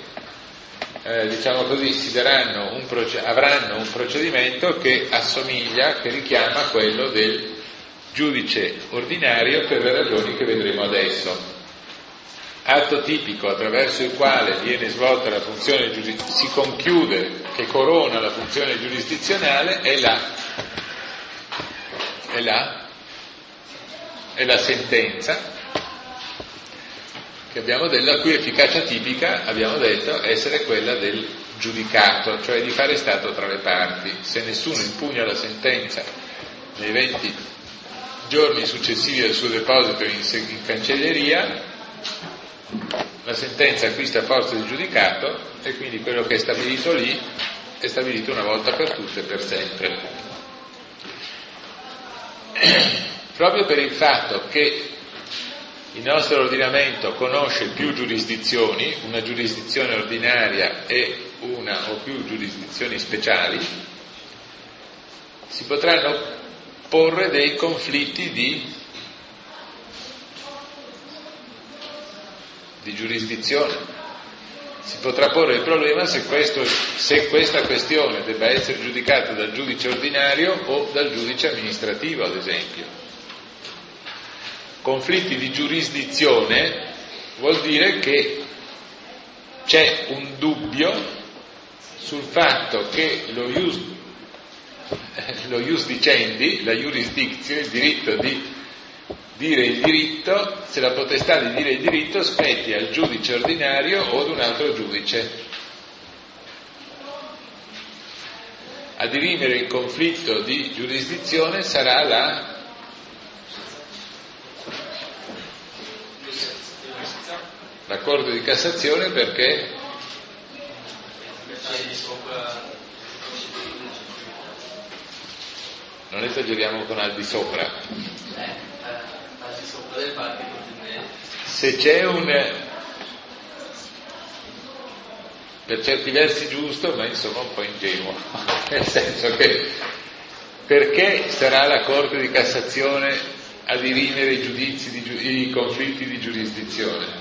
avranno un procedimento che richiama quello del giudice ordinario per le ragioni che vedremo adesso. Atto tipico attraverso il quale viene svolta la funzione si conclude, che corona la funzione giurisdizionale, è è la sentenza che abbiamo detto, la cui efficacia tipica abbiamo detto essere quella del giudicato, cioè di fare stato tra le parti. Se nessuno impugna la sentenza nei 20 giorni successivi al suo deposito in cancelleria, la sentenza acquista forza di giudicato e quindi quello che è stabilito lì è stabilito una volta per tutte e per sempre. Proprio per il fatto che il nostro ordinamento conosce più giurisdizioni, una giurisdizione ordinaria e una o più giurisdizioni speciali, si potranno porre dei conflitti di giurisdizione. Si potrà porre il problema se questa questione debba essere giudicata dal giudice ordinario o dal giudice amministrativo, ad esempio. Conflitti di giurisdizione vuol dire che c'è un dubbio sul fatto che lo ius dicendi, la giurisdizione, il diritto di dire il diritto, se la potestà di dire il diritto spetti al giudice ordinario o ad un altro giudice. A dirimere il conflitto di giurisdizione sarà la Corte di Cassazione, perché non esageriamo con al di sopra. Se c'è per certi versi giusto, ma insomma un po' ingenuo, nel senso che perché sarà la Corte di Cassazione a dirimere i giudizi, i conflitti di giurisdizione?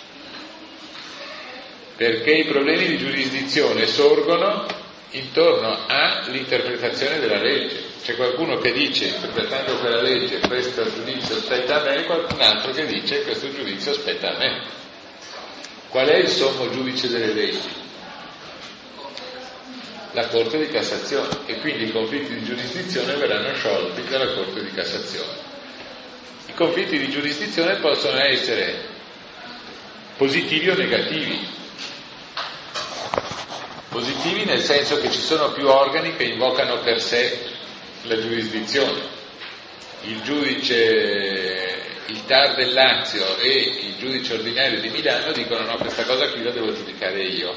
Perché i problemi di giurisdizione sorgono intorno all'interpretazione della legge. C'è qualcuno che dice, interpretando quella legge, questo giudizio spetta a me, e qualcun altro che dice questo giudizio spetta a me. Qual è il sommo giudice delle leggi? La Corte di Cassazione, e quindi i conflitti di giurisdizione verranno sciolti dalla Corte di Cassazione. I conflitti di giurisdizione possono essere positivi o negativi. Positivi nel senso che ci sono più organi che invocano per sé la giurisdizione. Il TAR del Lazio e il giudice ordinario di Milano dicono no, questa cosa qui la devo giudicare io.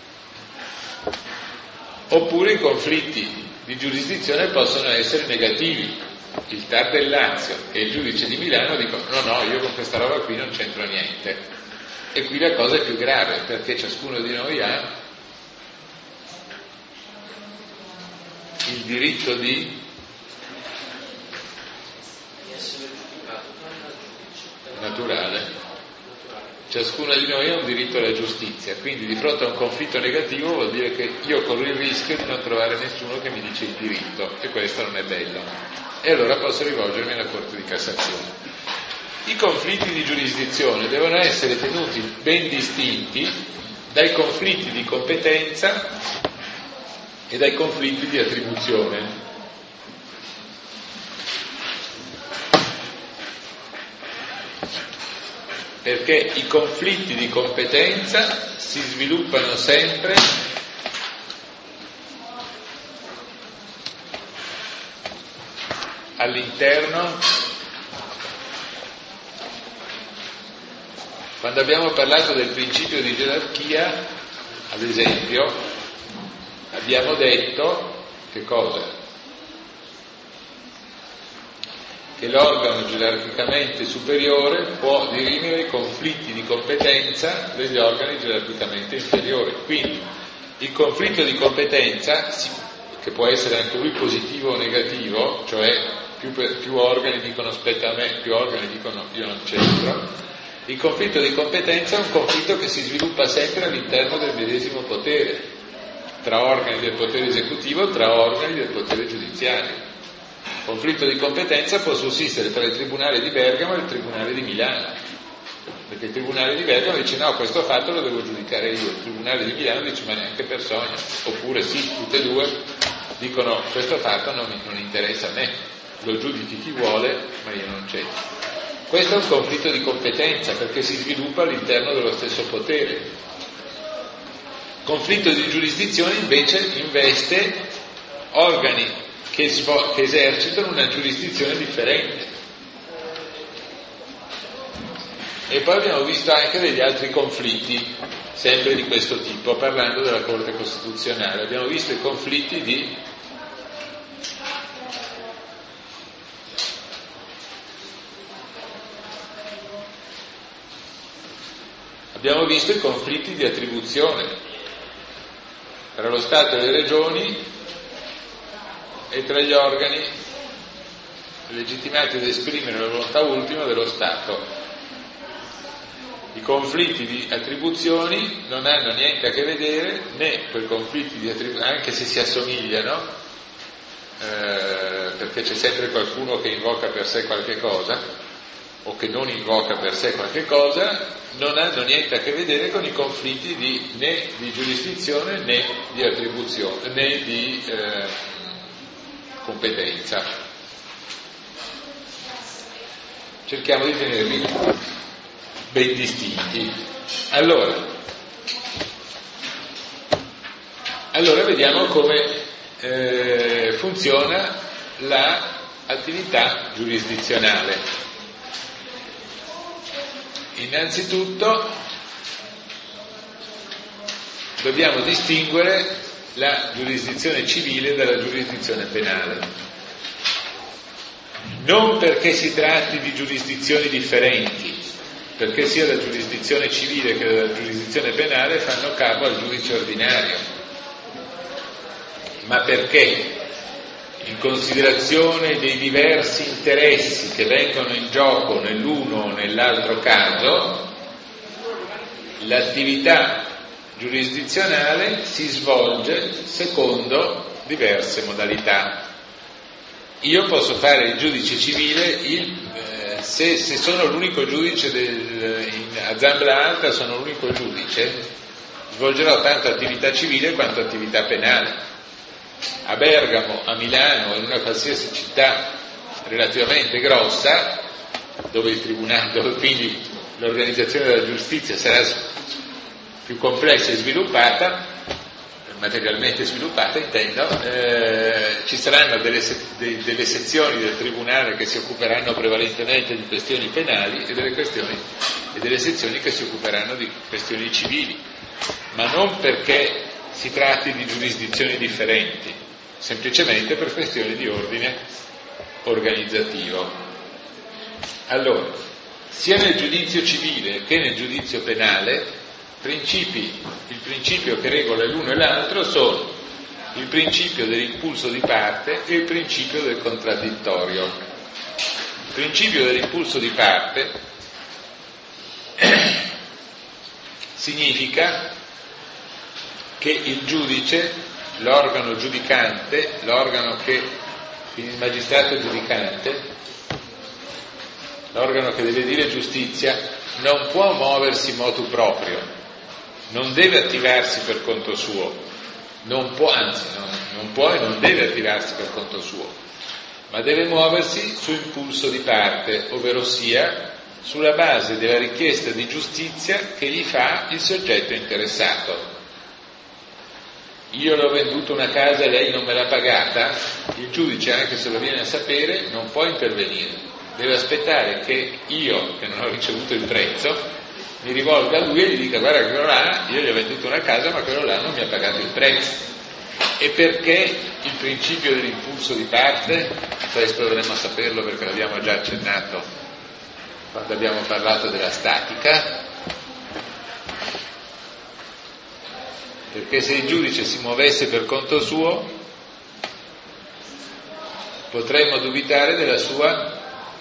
Oppure i conflitti di giurisdizione possono essere negativi. Il TAR del Lazio e il giudice di Milano dicono no, io con questa roba qui non c'entro niente. E qui la cosa è più grave, perché ciascuno di noi ha il diritto di naturale. Ciascuno di noi ha un diritto alla giustizia, quindi di fronte a un conflitto negativo vuol dire che io corro il rischio di non trovare nessuno che mi dice il diritto, e questo non è bello. E allora posso rivolgermi alla Corte di Cassazione. I conflitti di giurisdizione devono essere tenuti ben distinti dai conflitti di competenza e dai conflitti di attribuzione. Perché i conflitti di competenza si sviluppano sempre all'interno. Quando abbiamo parlato del principio di gerarchia, ad esempio, abbiamo detto che cosa? Che l'organo gerarchicamente superiore può dirimere i conflitti di competenza degli organi gerarchicamente inferiori. Quindi il conflitto di competenza, che può essere anche lui positivo o negativo, cioè più organi dicono spetta a me, più organi dicono io non c'entro, il conflitto di competenza è un conflitto che si sviluppa sempre all'interno del medesimo potere, tra organi del potere esecutivo, tra organi del potere giudiziario. Il conflitto di competenza può sussistere tra il Tribunale di Bergamo e il Tribunale di Milano, perché il Tribunale di Bergamo dice no, questo fatto lo devo giudicare io, il Tribunale di Milano dice ma neanche per sogno, oppure sì, tutte e due dicono questo fatto non interessa a me, lo giudichi chi vuole, ma io non c'entro. Questo è un conflitto di competenza perché si sviluppa all'interno dello stesso potere. Conflitto di giurisdizione invece investe organi che esercitano una giurisdizione differente. E poi abbiamo visto anche degli altri conflitti, sempre di questo tipo, parlando della Corte Costituzionale. Abbiamo visto i conflitti di attribuzione tra lo Stato e le regioni e tra gli organi legittimati ad esprimere la volontà ultima dello Stato. I conflitti di attribuzioni non hanno niente a che vedere né quei conflitti di attribuzioni, anche se si assomigliano, perché c'è sempre qualcuno che invoca per sé qualche cosa o che non invoca per sé qualche cosa, non hanno niente a che vedere con i conflitti né di giurisdizione né di attribuzione né di competenza. Cerchiamo di tenerli ben distinti. Allora vediamo come funziona l'attività giurisdizionale. Innanzitutto dobbiamo distinguere la giurisdizione civile dalla giurisdizione penale. Non perché si tratti di giurisdizioni differenti, perché sia la giurisdizione civile che la giurisdizione penale fanno capo al giudice ordinario, ma perché in considerazione dei diversi interessi che vengono in gioco nell'uno o nell'altro caso, l'attività giurisdizionale si svolge secondo diverse modalità. Io posso fare il giudice civile se sono l'unico giudice a Zambra Alta, sono l'unico giudice, svolgerò tanto attività civile quanto attività penale. A Bergamo, a Milano o in una qualsiasi città relativamente grossa, dove il tribunale, dove quindi l'organizzazione della giustizia sarà più complessa e sviluppata, materialmente sviluppata intendo, ci saranno delle sezioni del tribunale che si occuperanno prevalentemente di questioni penali e delle sezioni che si occuperanno di questioni civili, ma non perché si tratti di giurisdizioni differenti, semplicemente per questioni di ordine organizzativo. Allora, sia nel giudizio civile che nel giudizio penale, il principio che regola l'uno e l'altro sono il principio dell'impulso di parte e il principio del contraddittorio. Il principio dell'impulso di parte significa che il giudice, l'organo giudicante, il magistrato giudicante, l'organo che deve dire giustizia, non può muoversi motu proprio, non deve attivarsi per conto suo, non può e non deve attivarsi per conto suo, ma deve muoversi su impulso di parte, ovverosia sulla base della richiesta di giustizia che gli fa il soggetto interessato. Io le ho venduto una casa e lei non me l'ha pagata, il giudice, anche se lo viene a sapere, non può intervenire, deve aspettare che io, che non ho ricevuto il prezzo, mi rivolga a lui e gli dica: guarda, quello là, io gli ho venduto una casa ma quello là non mi ha pagato il prezzo. E perché il principio dell'impulso di parte? Questo dovremmo saperlo perché l'abbiamo già accennato quando abbiamo parlato della statica. Perché se il giudice si muovesse per conto suo, potremmo dubitare della sua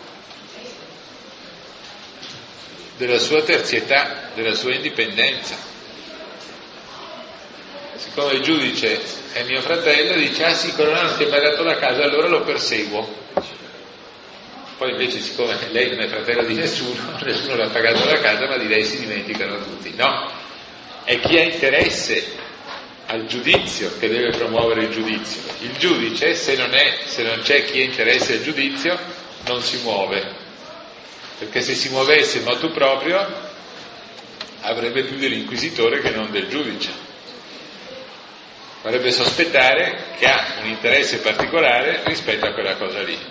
terzietà, della sua indipendenza. Siccome il giudice è mio fratello, dice: ah sì, quello là non ti ha pagato la casa, allora lo perseguo. Poi invece, siccome lei non è fratello di nessuno le ha pagato la casa, ma di lei si dimenticano tutti. No, è chi ha interesse al giudizio che deve promuovere il giudizio. Il giudice, se non c'è chi interessa il giudizio, non si muove, perché se si muovesse in motu proprio avrebbe più dell'inquisitore che non del giudice. Farebbe sospettare che ha un interesse particolare rispetto a quella cosa lì.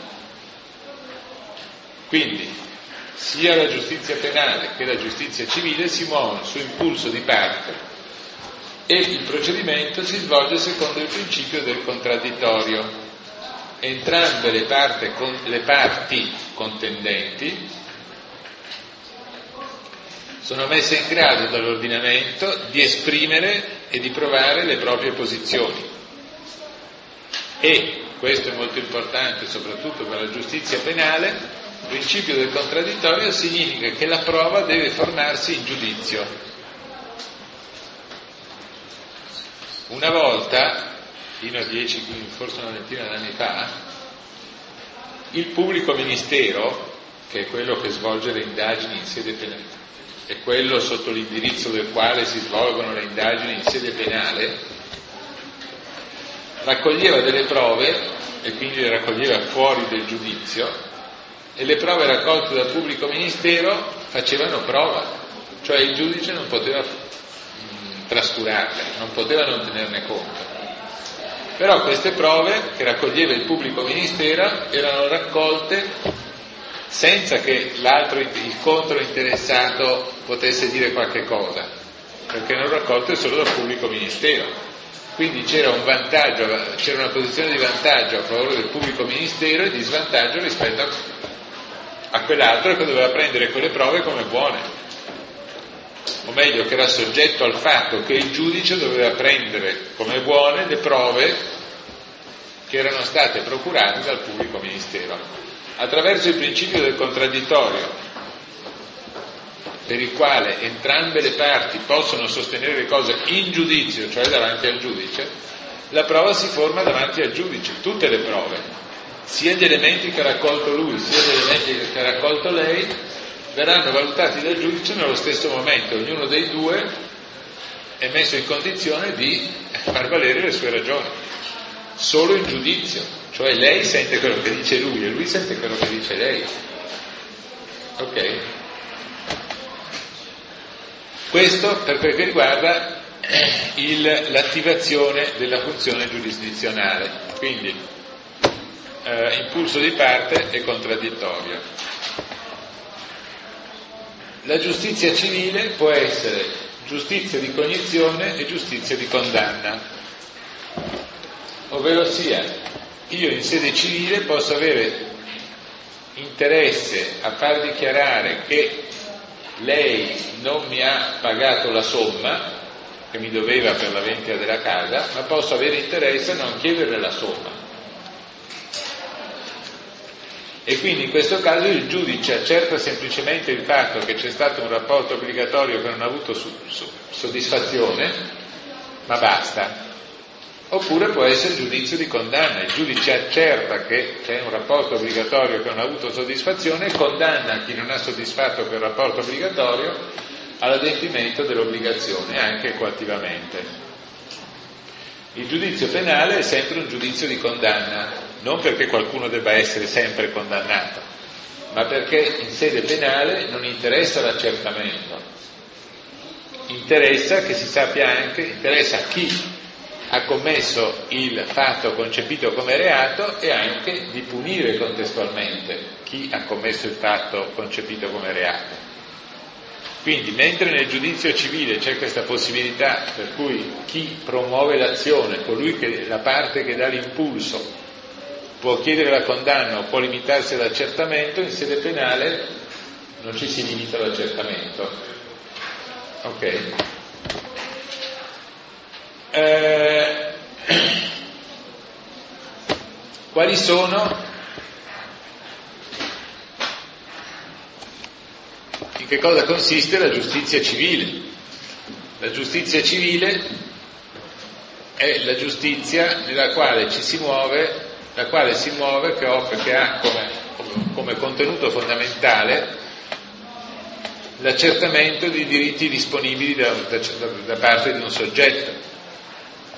Quindi sia la giustizia penale che la giustizia civile si muovono su impulso di parte e il procedimento si svolge secondo il principio del contraddittorio. Entrambe le parti contendenti sono messe in grado dall'ordinamento di esprimere e di provare le proprie posizioni. E, questo è molto importante soprattutto per la giustizia penale, il principio del contraddittorio significa che la prova deve formarsi in giudizio. Una volta, fino a 10, forse una ventina d'anni fa, il pubblico ministero, che è quello che svolge le indagini in sede penale, è quello sotto l'indirizzo del quale si svolgono le indagini in sede penale, raccoglieva delle prove e quindi le raccoglieva fuori del giudizio, e le prove raccolte dal pubblico ministero facevano prova, cioè il giudice non poteva trascurarle, non poteva non tenerne conto. Però queste prove che raccoglieva il pubblico ministero erano raccolte senza che il controinteressato potesse dire qualche cosa, perché erano raccolte solo dal pubblico ministero. Quindi c'era un vantaggio, c'era una posizione di vantaggio a favore del pubblico ministero e di svantaggio rispetto a quell'altro che doveva prendere quelle prove come buone, o meglio che era soggetto al fatto che il giudice doveva prendere come buone le prove che erano state procurate dal pubblico ministero. Attraverso il principio del contraddittorio, per il quale entrambe le parti possono sostenere le cose in giudizio, cioè davanti al giudice, la prova si forma davanti al giudice, tutte le prove, sia gli elementi che ha raccolto lui, sia gli elementi che ha raccolto lei, verranno valutati dal giudice nello stesso momento. Ognuno dei due è messo in condizione di far valere le sue ragioni, solo in giudizio, cioè lei sente quello che dice lui e lui sente quello che dice lei. Ok? Questo per quel che riguarda l'attivazione della funzione giurisdizionale, quindi impulso di parte e contraddittorio. La giustizia civile può essere giustizia di cognizione e giustizia di condanna, ovvero sia, io in sede civile posso avere interesse a far dichiarare che lei non mi ha pagato la somma che mi doveva per la vendita della casa, ma posso avere interesse a non chiederle la somma. E quindi in questo caso il giudice accerta semplicemente il fatto che c'è stato un rapporto obbligatorio che non ha avuto soddisfazione, ma basta. Oppure può essere giudizio di condanna, il giudice accerta che c'è un rapporto obbligatorio che non ha avuto soddisfazione e condanna chi non ha soddisfatto quel rapporto obbligatorio all'adempimento dell'obbligazione, anche coattivamente. Il giudizio penale è sempre un giudizio di condanna, non perché qualcuno debba essere sempre condannato, ma perché in sede penale non interessa l'accertamento, interessa che si sappia anche, interessa a chi ha commesso il fatto concepito come reato e anche di punire contestualmente chi ha commesso il fatto concepito come reato. Quindi, mentre nel giudizio civile c'è questa possibilità per cui chi promuove l'azione, colui che la parte che dà l'impulso, può chiedere la condanna o può limitarsi all'accertamento, in sede penale non ci si limita all'accertamento. Ok? Quali sono? In che cosa consiste la giustizia civile? La giustizia civile è la giustizia nella quale ci si muove, la quale si muove, che ha come contenuto fondamentale l'accertamento di diritti disponibili da parte di un soggetto.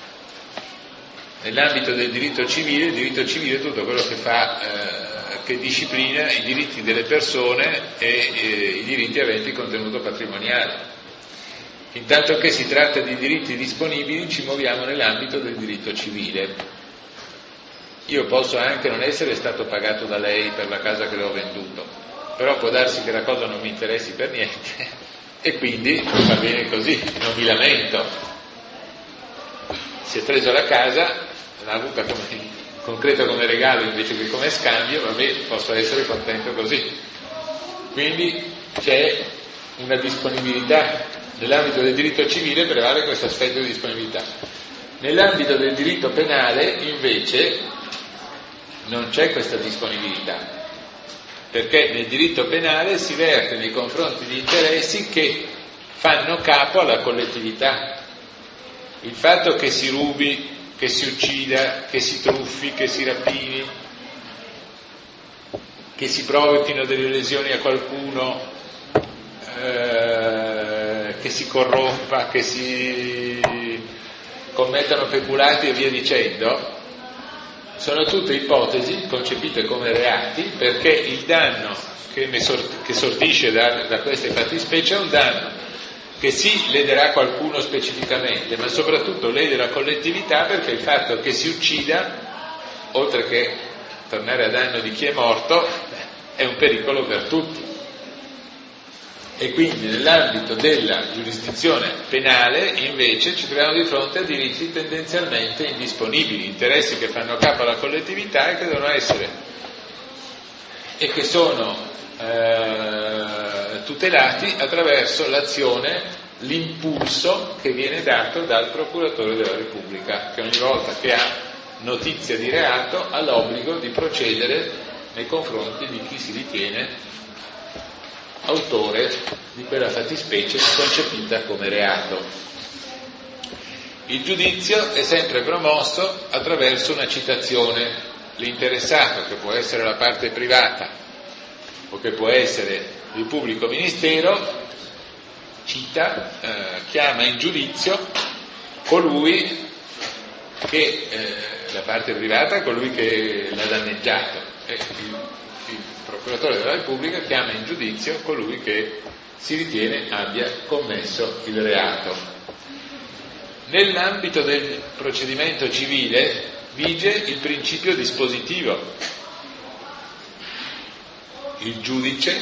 Nell'ambito del diritto civile, il diritto civile è tutto quello che fa, che disciplina i diritti delle persone e i diritti aventi contenuto patrimoniale. Intanto che si tratta di diritti disponibili, ci muoviamo nell'ambito del diritto civile. Io posso anche non essere stato pagato da lei per la casa che le ho venduto, però può darsi che la cosa non mi interessi per niente e quindi va bene così, non mi lamento. Si è preso la casa, l'ha avuta concreta come regalo invece che come scambio, vabbè, posso essere contento così. Quindi c'è una disponibilità. Nell'ambito del diritto civile prevale questo aspetto di disponibilità. Nell'ambito del diritto penale invece non c'è questa disponibilità, perché nel diritto penale si verte nei confronti di interessi che fanno capo alla collettività. Il fatto che si rubi, che si uccida, che si truffi, che si rapini, che si provochino delle lesioni a qualcuno, che si corrompa, che si commettano peculati e via dicendo, sono tutte ipotesi concepite come reati, perché il danno che sortisce da queste fattispecie è un danno che sì lederà qualcuno specificamente, ma soprattutto lede la collettività, perché il fatto che si uccida, oltre che tornare a danno di chi è morto, è un pericolo per tutti. E quindi nell'ambito della giurisdizione penale invece ci troviamo di fronte a diritti tendenzialmente indisponibili, interessi che fanno capo alla collettività e che devono essere e che sono tutelati attraverso l'azione, l'impulso che viene dato dal procuratore della Repubblica, che ogni volta che ha notizia di reato ha l'obbligo di procedere nei confronti di chi si ritiene autore di quella fattispecie concepita come reato. Il giudizio è sempre promosso attraverso una citazione. L'interessato, che può essere la parte privata o che può essere il pubblico ministero, cita, chiama in giudizio colui che, la parte privata, colui che l'ha danneggiato, il procuratore della Repubblica chiama in giudizio colui che si ritiene abbia commesso il reato. Nell'ambito del procedimento civile vige il principio dispositivo. Il giudice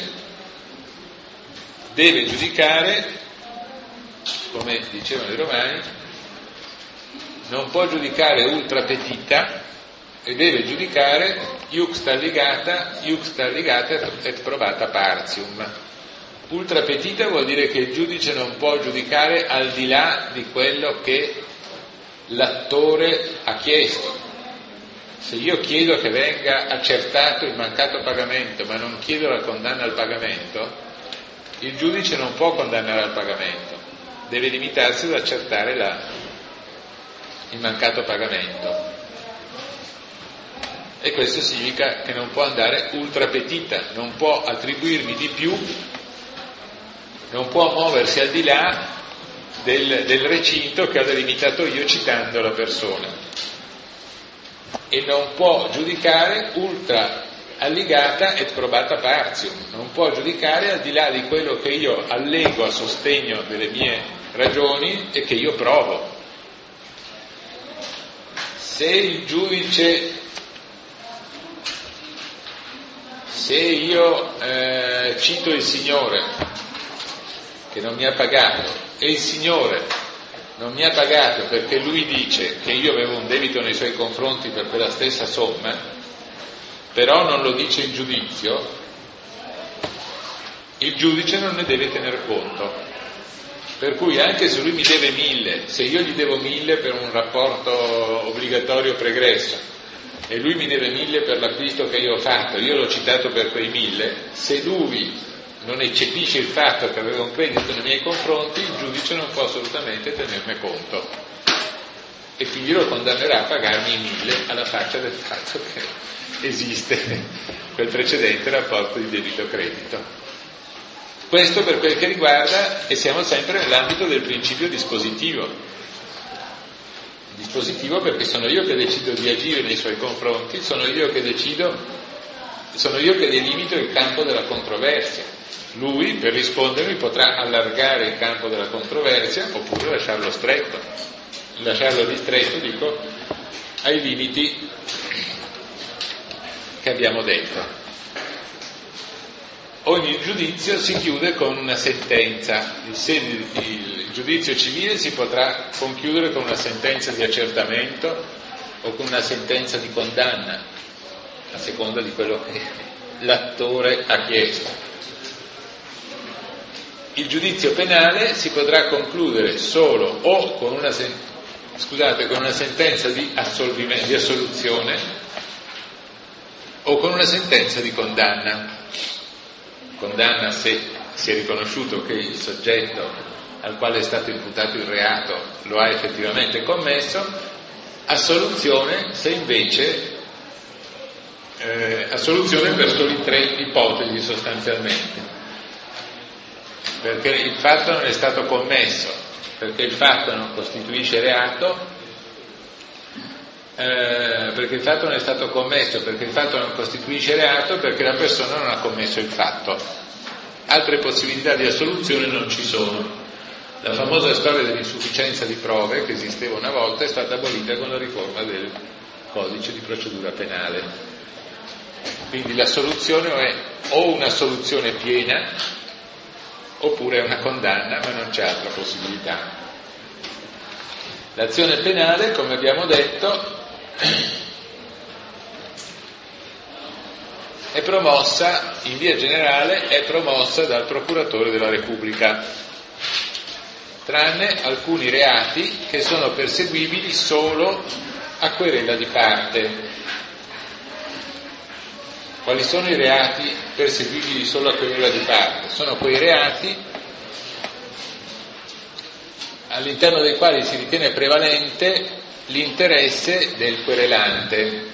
deve giudicare, come dicevano i romani, non può giudicare ultra petita e deve giudicare iuxta ligata et probata partium. Ultra petita vuol dire che il giudice non può giudicare al di là di quello che l'attore ha chiesto. Se io chiedo che venga accertato il mancato pagamento ma non chiedo la condanna al pagamento, il giudice non può condannare al pagamento, deve limitarsi ad accertare il mancato pagamento. E questo significa che non può andare ultra petita, non può attribuirmi di più, non può muoversi al di là del recinto che ho delimitato io citando la persona, e non può giudicare ultra alligata et probata partium, non può giudicare al di là di quello che io allego a sostegno delle mie ragioni e che io provo. Se il giudice, se io cito il Signore che non mi ha pagato e il Signore non mi ha pagato perché lui dice che io avevo un debito nei suoi confronti per quella stessa somma, però non lo dice in giudizio, il giudice non ne deve tener conto. Per cui anche se lui mi deve 1.000, se io gli devo 1.000 per un rapporto obbligatorio pregresso e lui mi deve 1.000 per l'acquisto che io ho fatto, io l'ho citato per quei 1.000, se lui non eccepisce il fatto che aveva un credito nei miei confronti, il giudice non può assolutamente tenerne conto e quindi lo condannerà a pagarmi 1.000 alla faccia del fatto che esiste quel precedente rapporto di debito-credito. Questo per quel che riguarda, e siamo sempre nell'ambito del principio dispositivo. dispositivo perché sono io che decido di agire nei suoi confronti, sono io che delimito il campo della controversia. Lui, per rispondermi, potrà allargare il campo della controversia oppure lasciarlo stretto. Lasciarlo ristretto, dico, ai limiti che abbiamo detto. Ogni giudizio si chiude con una sentenza. Il giudizio civile si potrà concludere con una sentenza di accertamento o con una sentenza di condanna, a seconda di quello che l'attore ha chiesto. Il giudizio penale si potrà concludere solo o con una sentenza di assoluzione o con una sentenza di condanna. Condanna se si è riconosciuto che il soggetto al quale è stato imputato il reato lo ha effettivamente commesso, assoluzione se invece assoluzione per soli 3 ipotesi sostanzialmente, perché il fatto non è stato commesso, perché il fatto non costituisce reato, perché il fatto non è stato commesso, perché il fatto non costituisce reato, perché la persona non ha commesso il fatto. Altre possibilità di assoluzione non ci sono. La famosa storia dell'insufficienza di prove, che esisteva una volta, è stata abolita con la riforma del codice di procedura penale. Quindi la soluzione è o una soluzione piena oppure una condanna, ma non c'è altra possibilità. L'azione penale, come abbiamo detto, è promossa, in via generale, è promossa dal procuratore della Repubblica, tranne alcuni reati che sono perseguibili solo a querela di parte. Quali sono i reati perseguibili solo a querela di parte? Sono quei reati all'interno dei quali si ritiene prevalente l'interesse del querelante.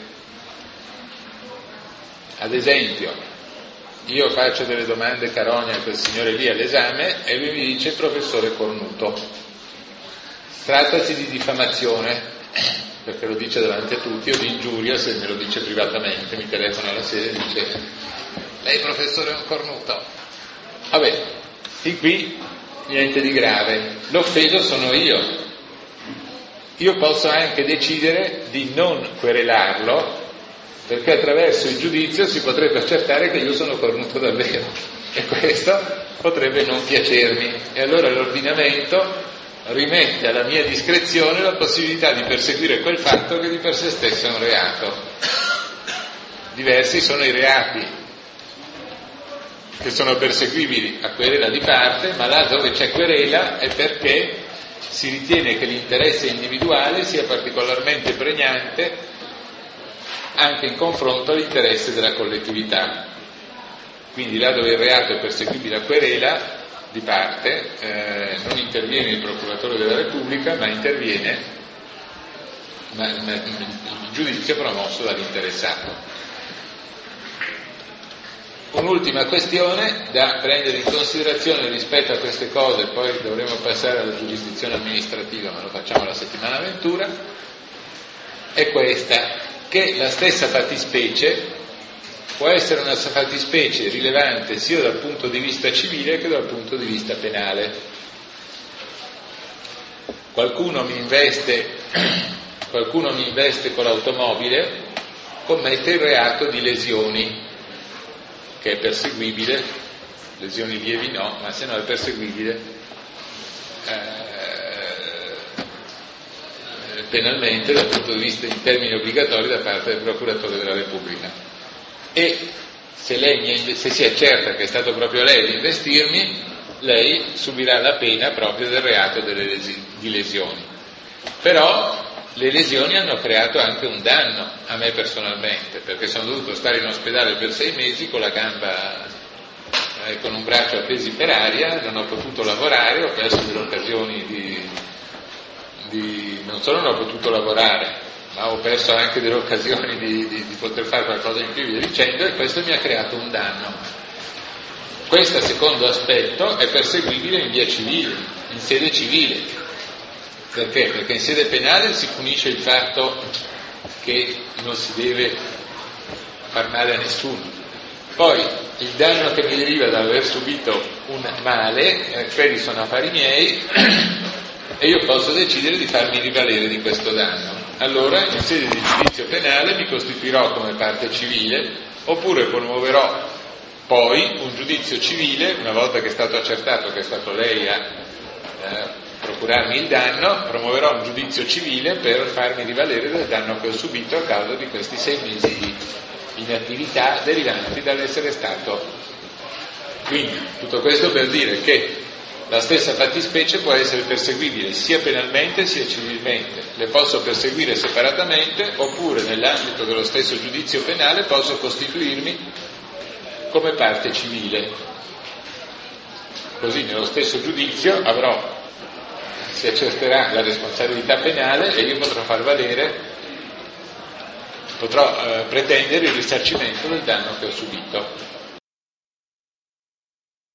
Ad esempio, io faccio delle domande carogne a quel signore lì all'esame e lui mi dice: professore Cornuto, trattasi di diffamazione, perché lo dice davanti a tutti, o di ingiuria se me lo dice privatamente, mi telefona alla sede e dice: lei professore è un cornuto. Vabbè, fin qui niente di grave, l'offeso sono io. Io posso anche decidere di non querelarlo, perché attraverso il giudizio si potrebbe accertare che io sono cornuto davvero, e questo potrebbe non piacermi, e allora l'ordinamento rimette alla mia discrezione la possibilità di perseguire quel fatto che di per sé stesso è un reato. Diversi sono i reati che sono perseguibili a querela di parte, ma là dove c'è querela è perché si ritiene che l'interesse individuale sia particolarmente pregnante anche in confronto all'interesse della collettività. Quindi là dove il reato è perseguibile a querela di parte, non interviene il procuratore della Repubblica, ma interviene il giudizio promosso dall'interessato. Un'ultima questione da prendere in considerazione rispetto a queste cose, poi dovremo passare alla giurisdizione amministrativa, ma lo facciamo la settimana ventura, è questa: che la stessa fattispecie può essere una fattispecie rilevante sia dal punto di vista civile che dal punto di vista penale. Qualcuno mi investe con l'automobile, commette il reato di lesioni, che è perseguibile, lesioni lievi no, ma se no è perseguibile penalmente dal punto di vista in termini obbligatori da parte del procuratore della Repubblica. E se si accerta che è stato proprio lei ad investirmi, lei subirà la pena proprio del reato di lesioni. Però le lesioni hanno creato anche un danno a me personalmente, perché sono dovuto stare in ospedale per 6 mesi con la gamba con un braccio appeso per aria, non ho potuto lavorare, ho perso delle occasioni non solo non ho potuto lavorare, ma ho perso anche delle occasioni di poter fare qualcosa in più, via dicendo, e questo mi ha creato un danno. Questo secondo aspetto è perseguibile in via civile, in sede civile. Perché? Perché in sede penale si punisce il fatto che non si deve far male a nessuno. Poi il danno che mi deriva dall'aver subito un male, quelli sono affari miei e io posso decidere di farmi rivalere di questo danno. Allora in sede di giudizio penale mi costituirò come parte civile, oppure promuoverò poi un giudizio civile, una volta che è stato accertato che è stato lei a procurarmi il danno, promuoverò un giudizio civile per farmi rivalere del danno che ho subito a causa di questi 6 mesi di inattività derivanti dall'essere stato. Quindi tutto questo per dire che la stessa fattispecie può essere perseguibile sia penalmente sia civilmente. Le posso perseguire separatamente, oppure nell'ambito dello stesso giudizio penale posso costituirmi come parte civile. Così nello stesso giudizio si accerterà la responsabilità penale e io potrò pretendere il risarcimento del danno che ho subito.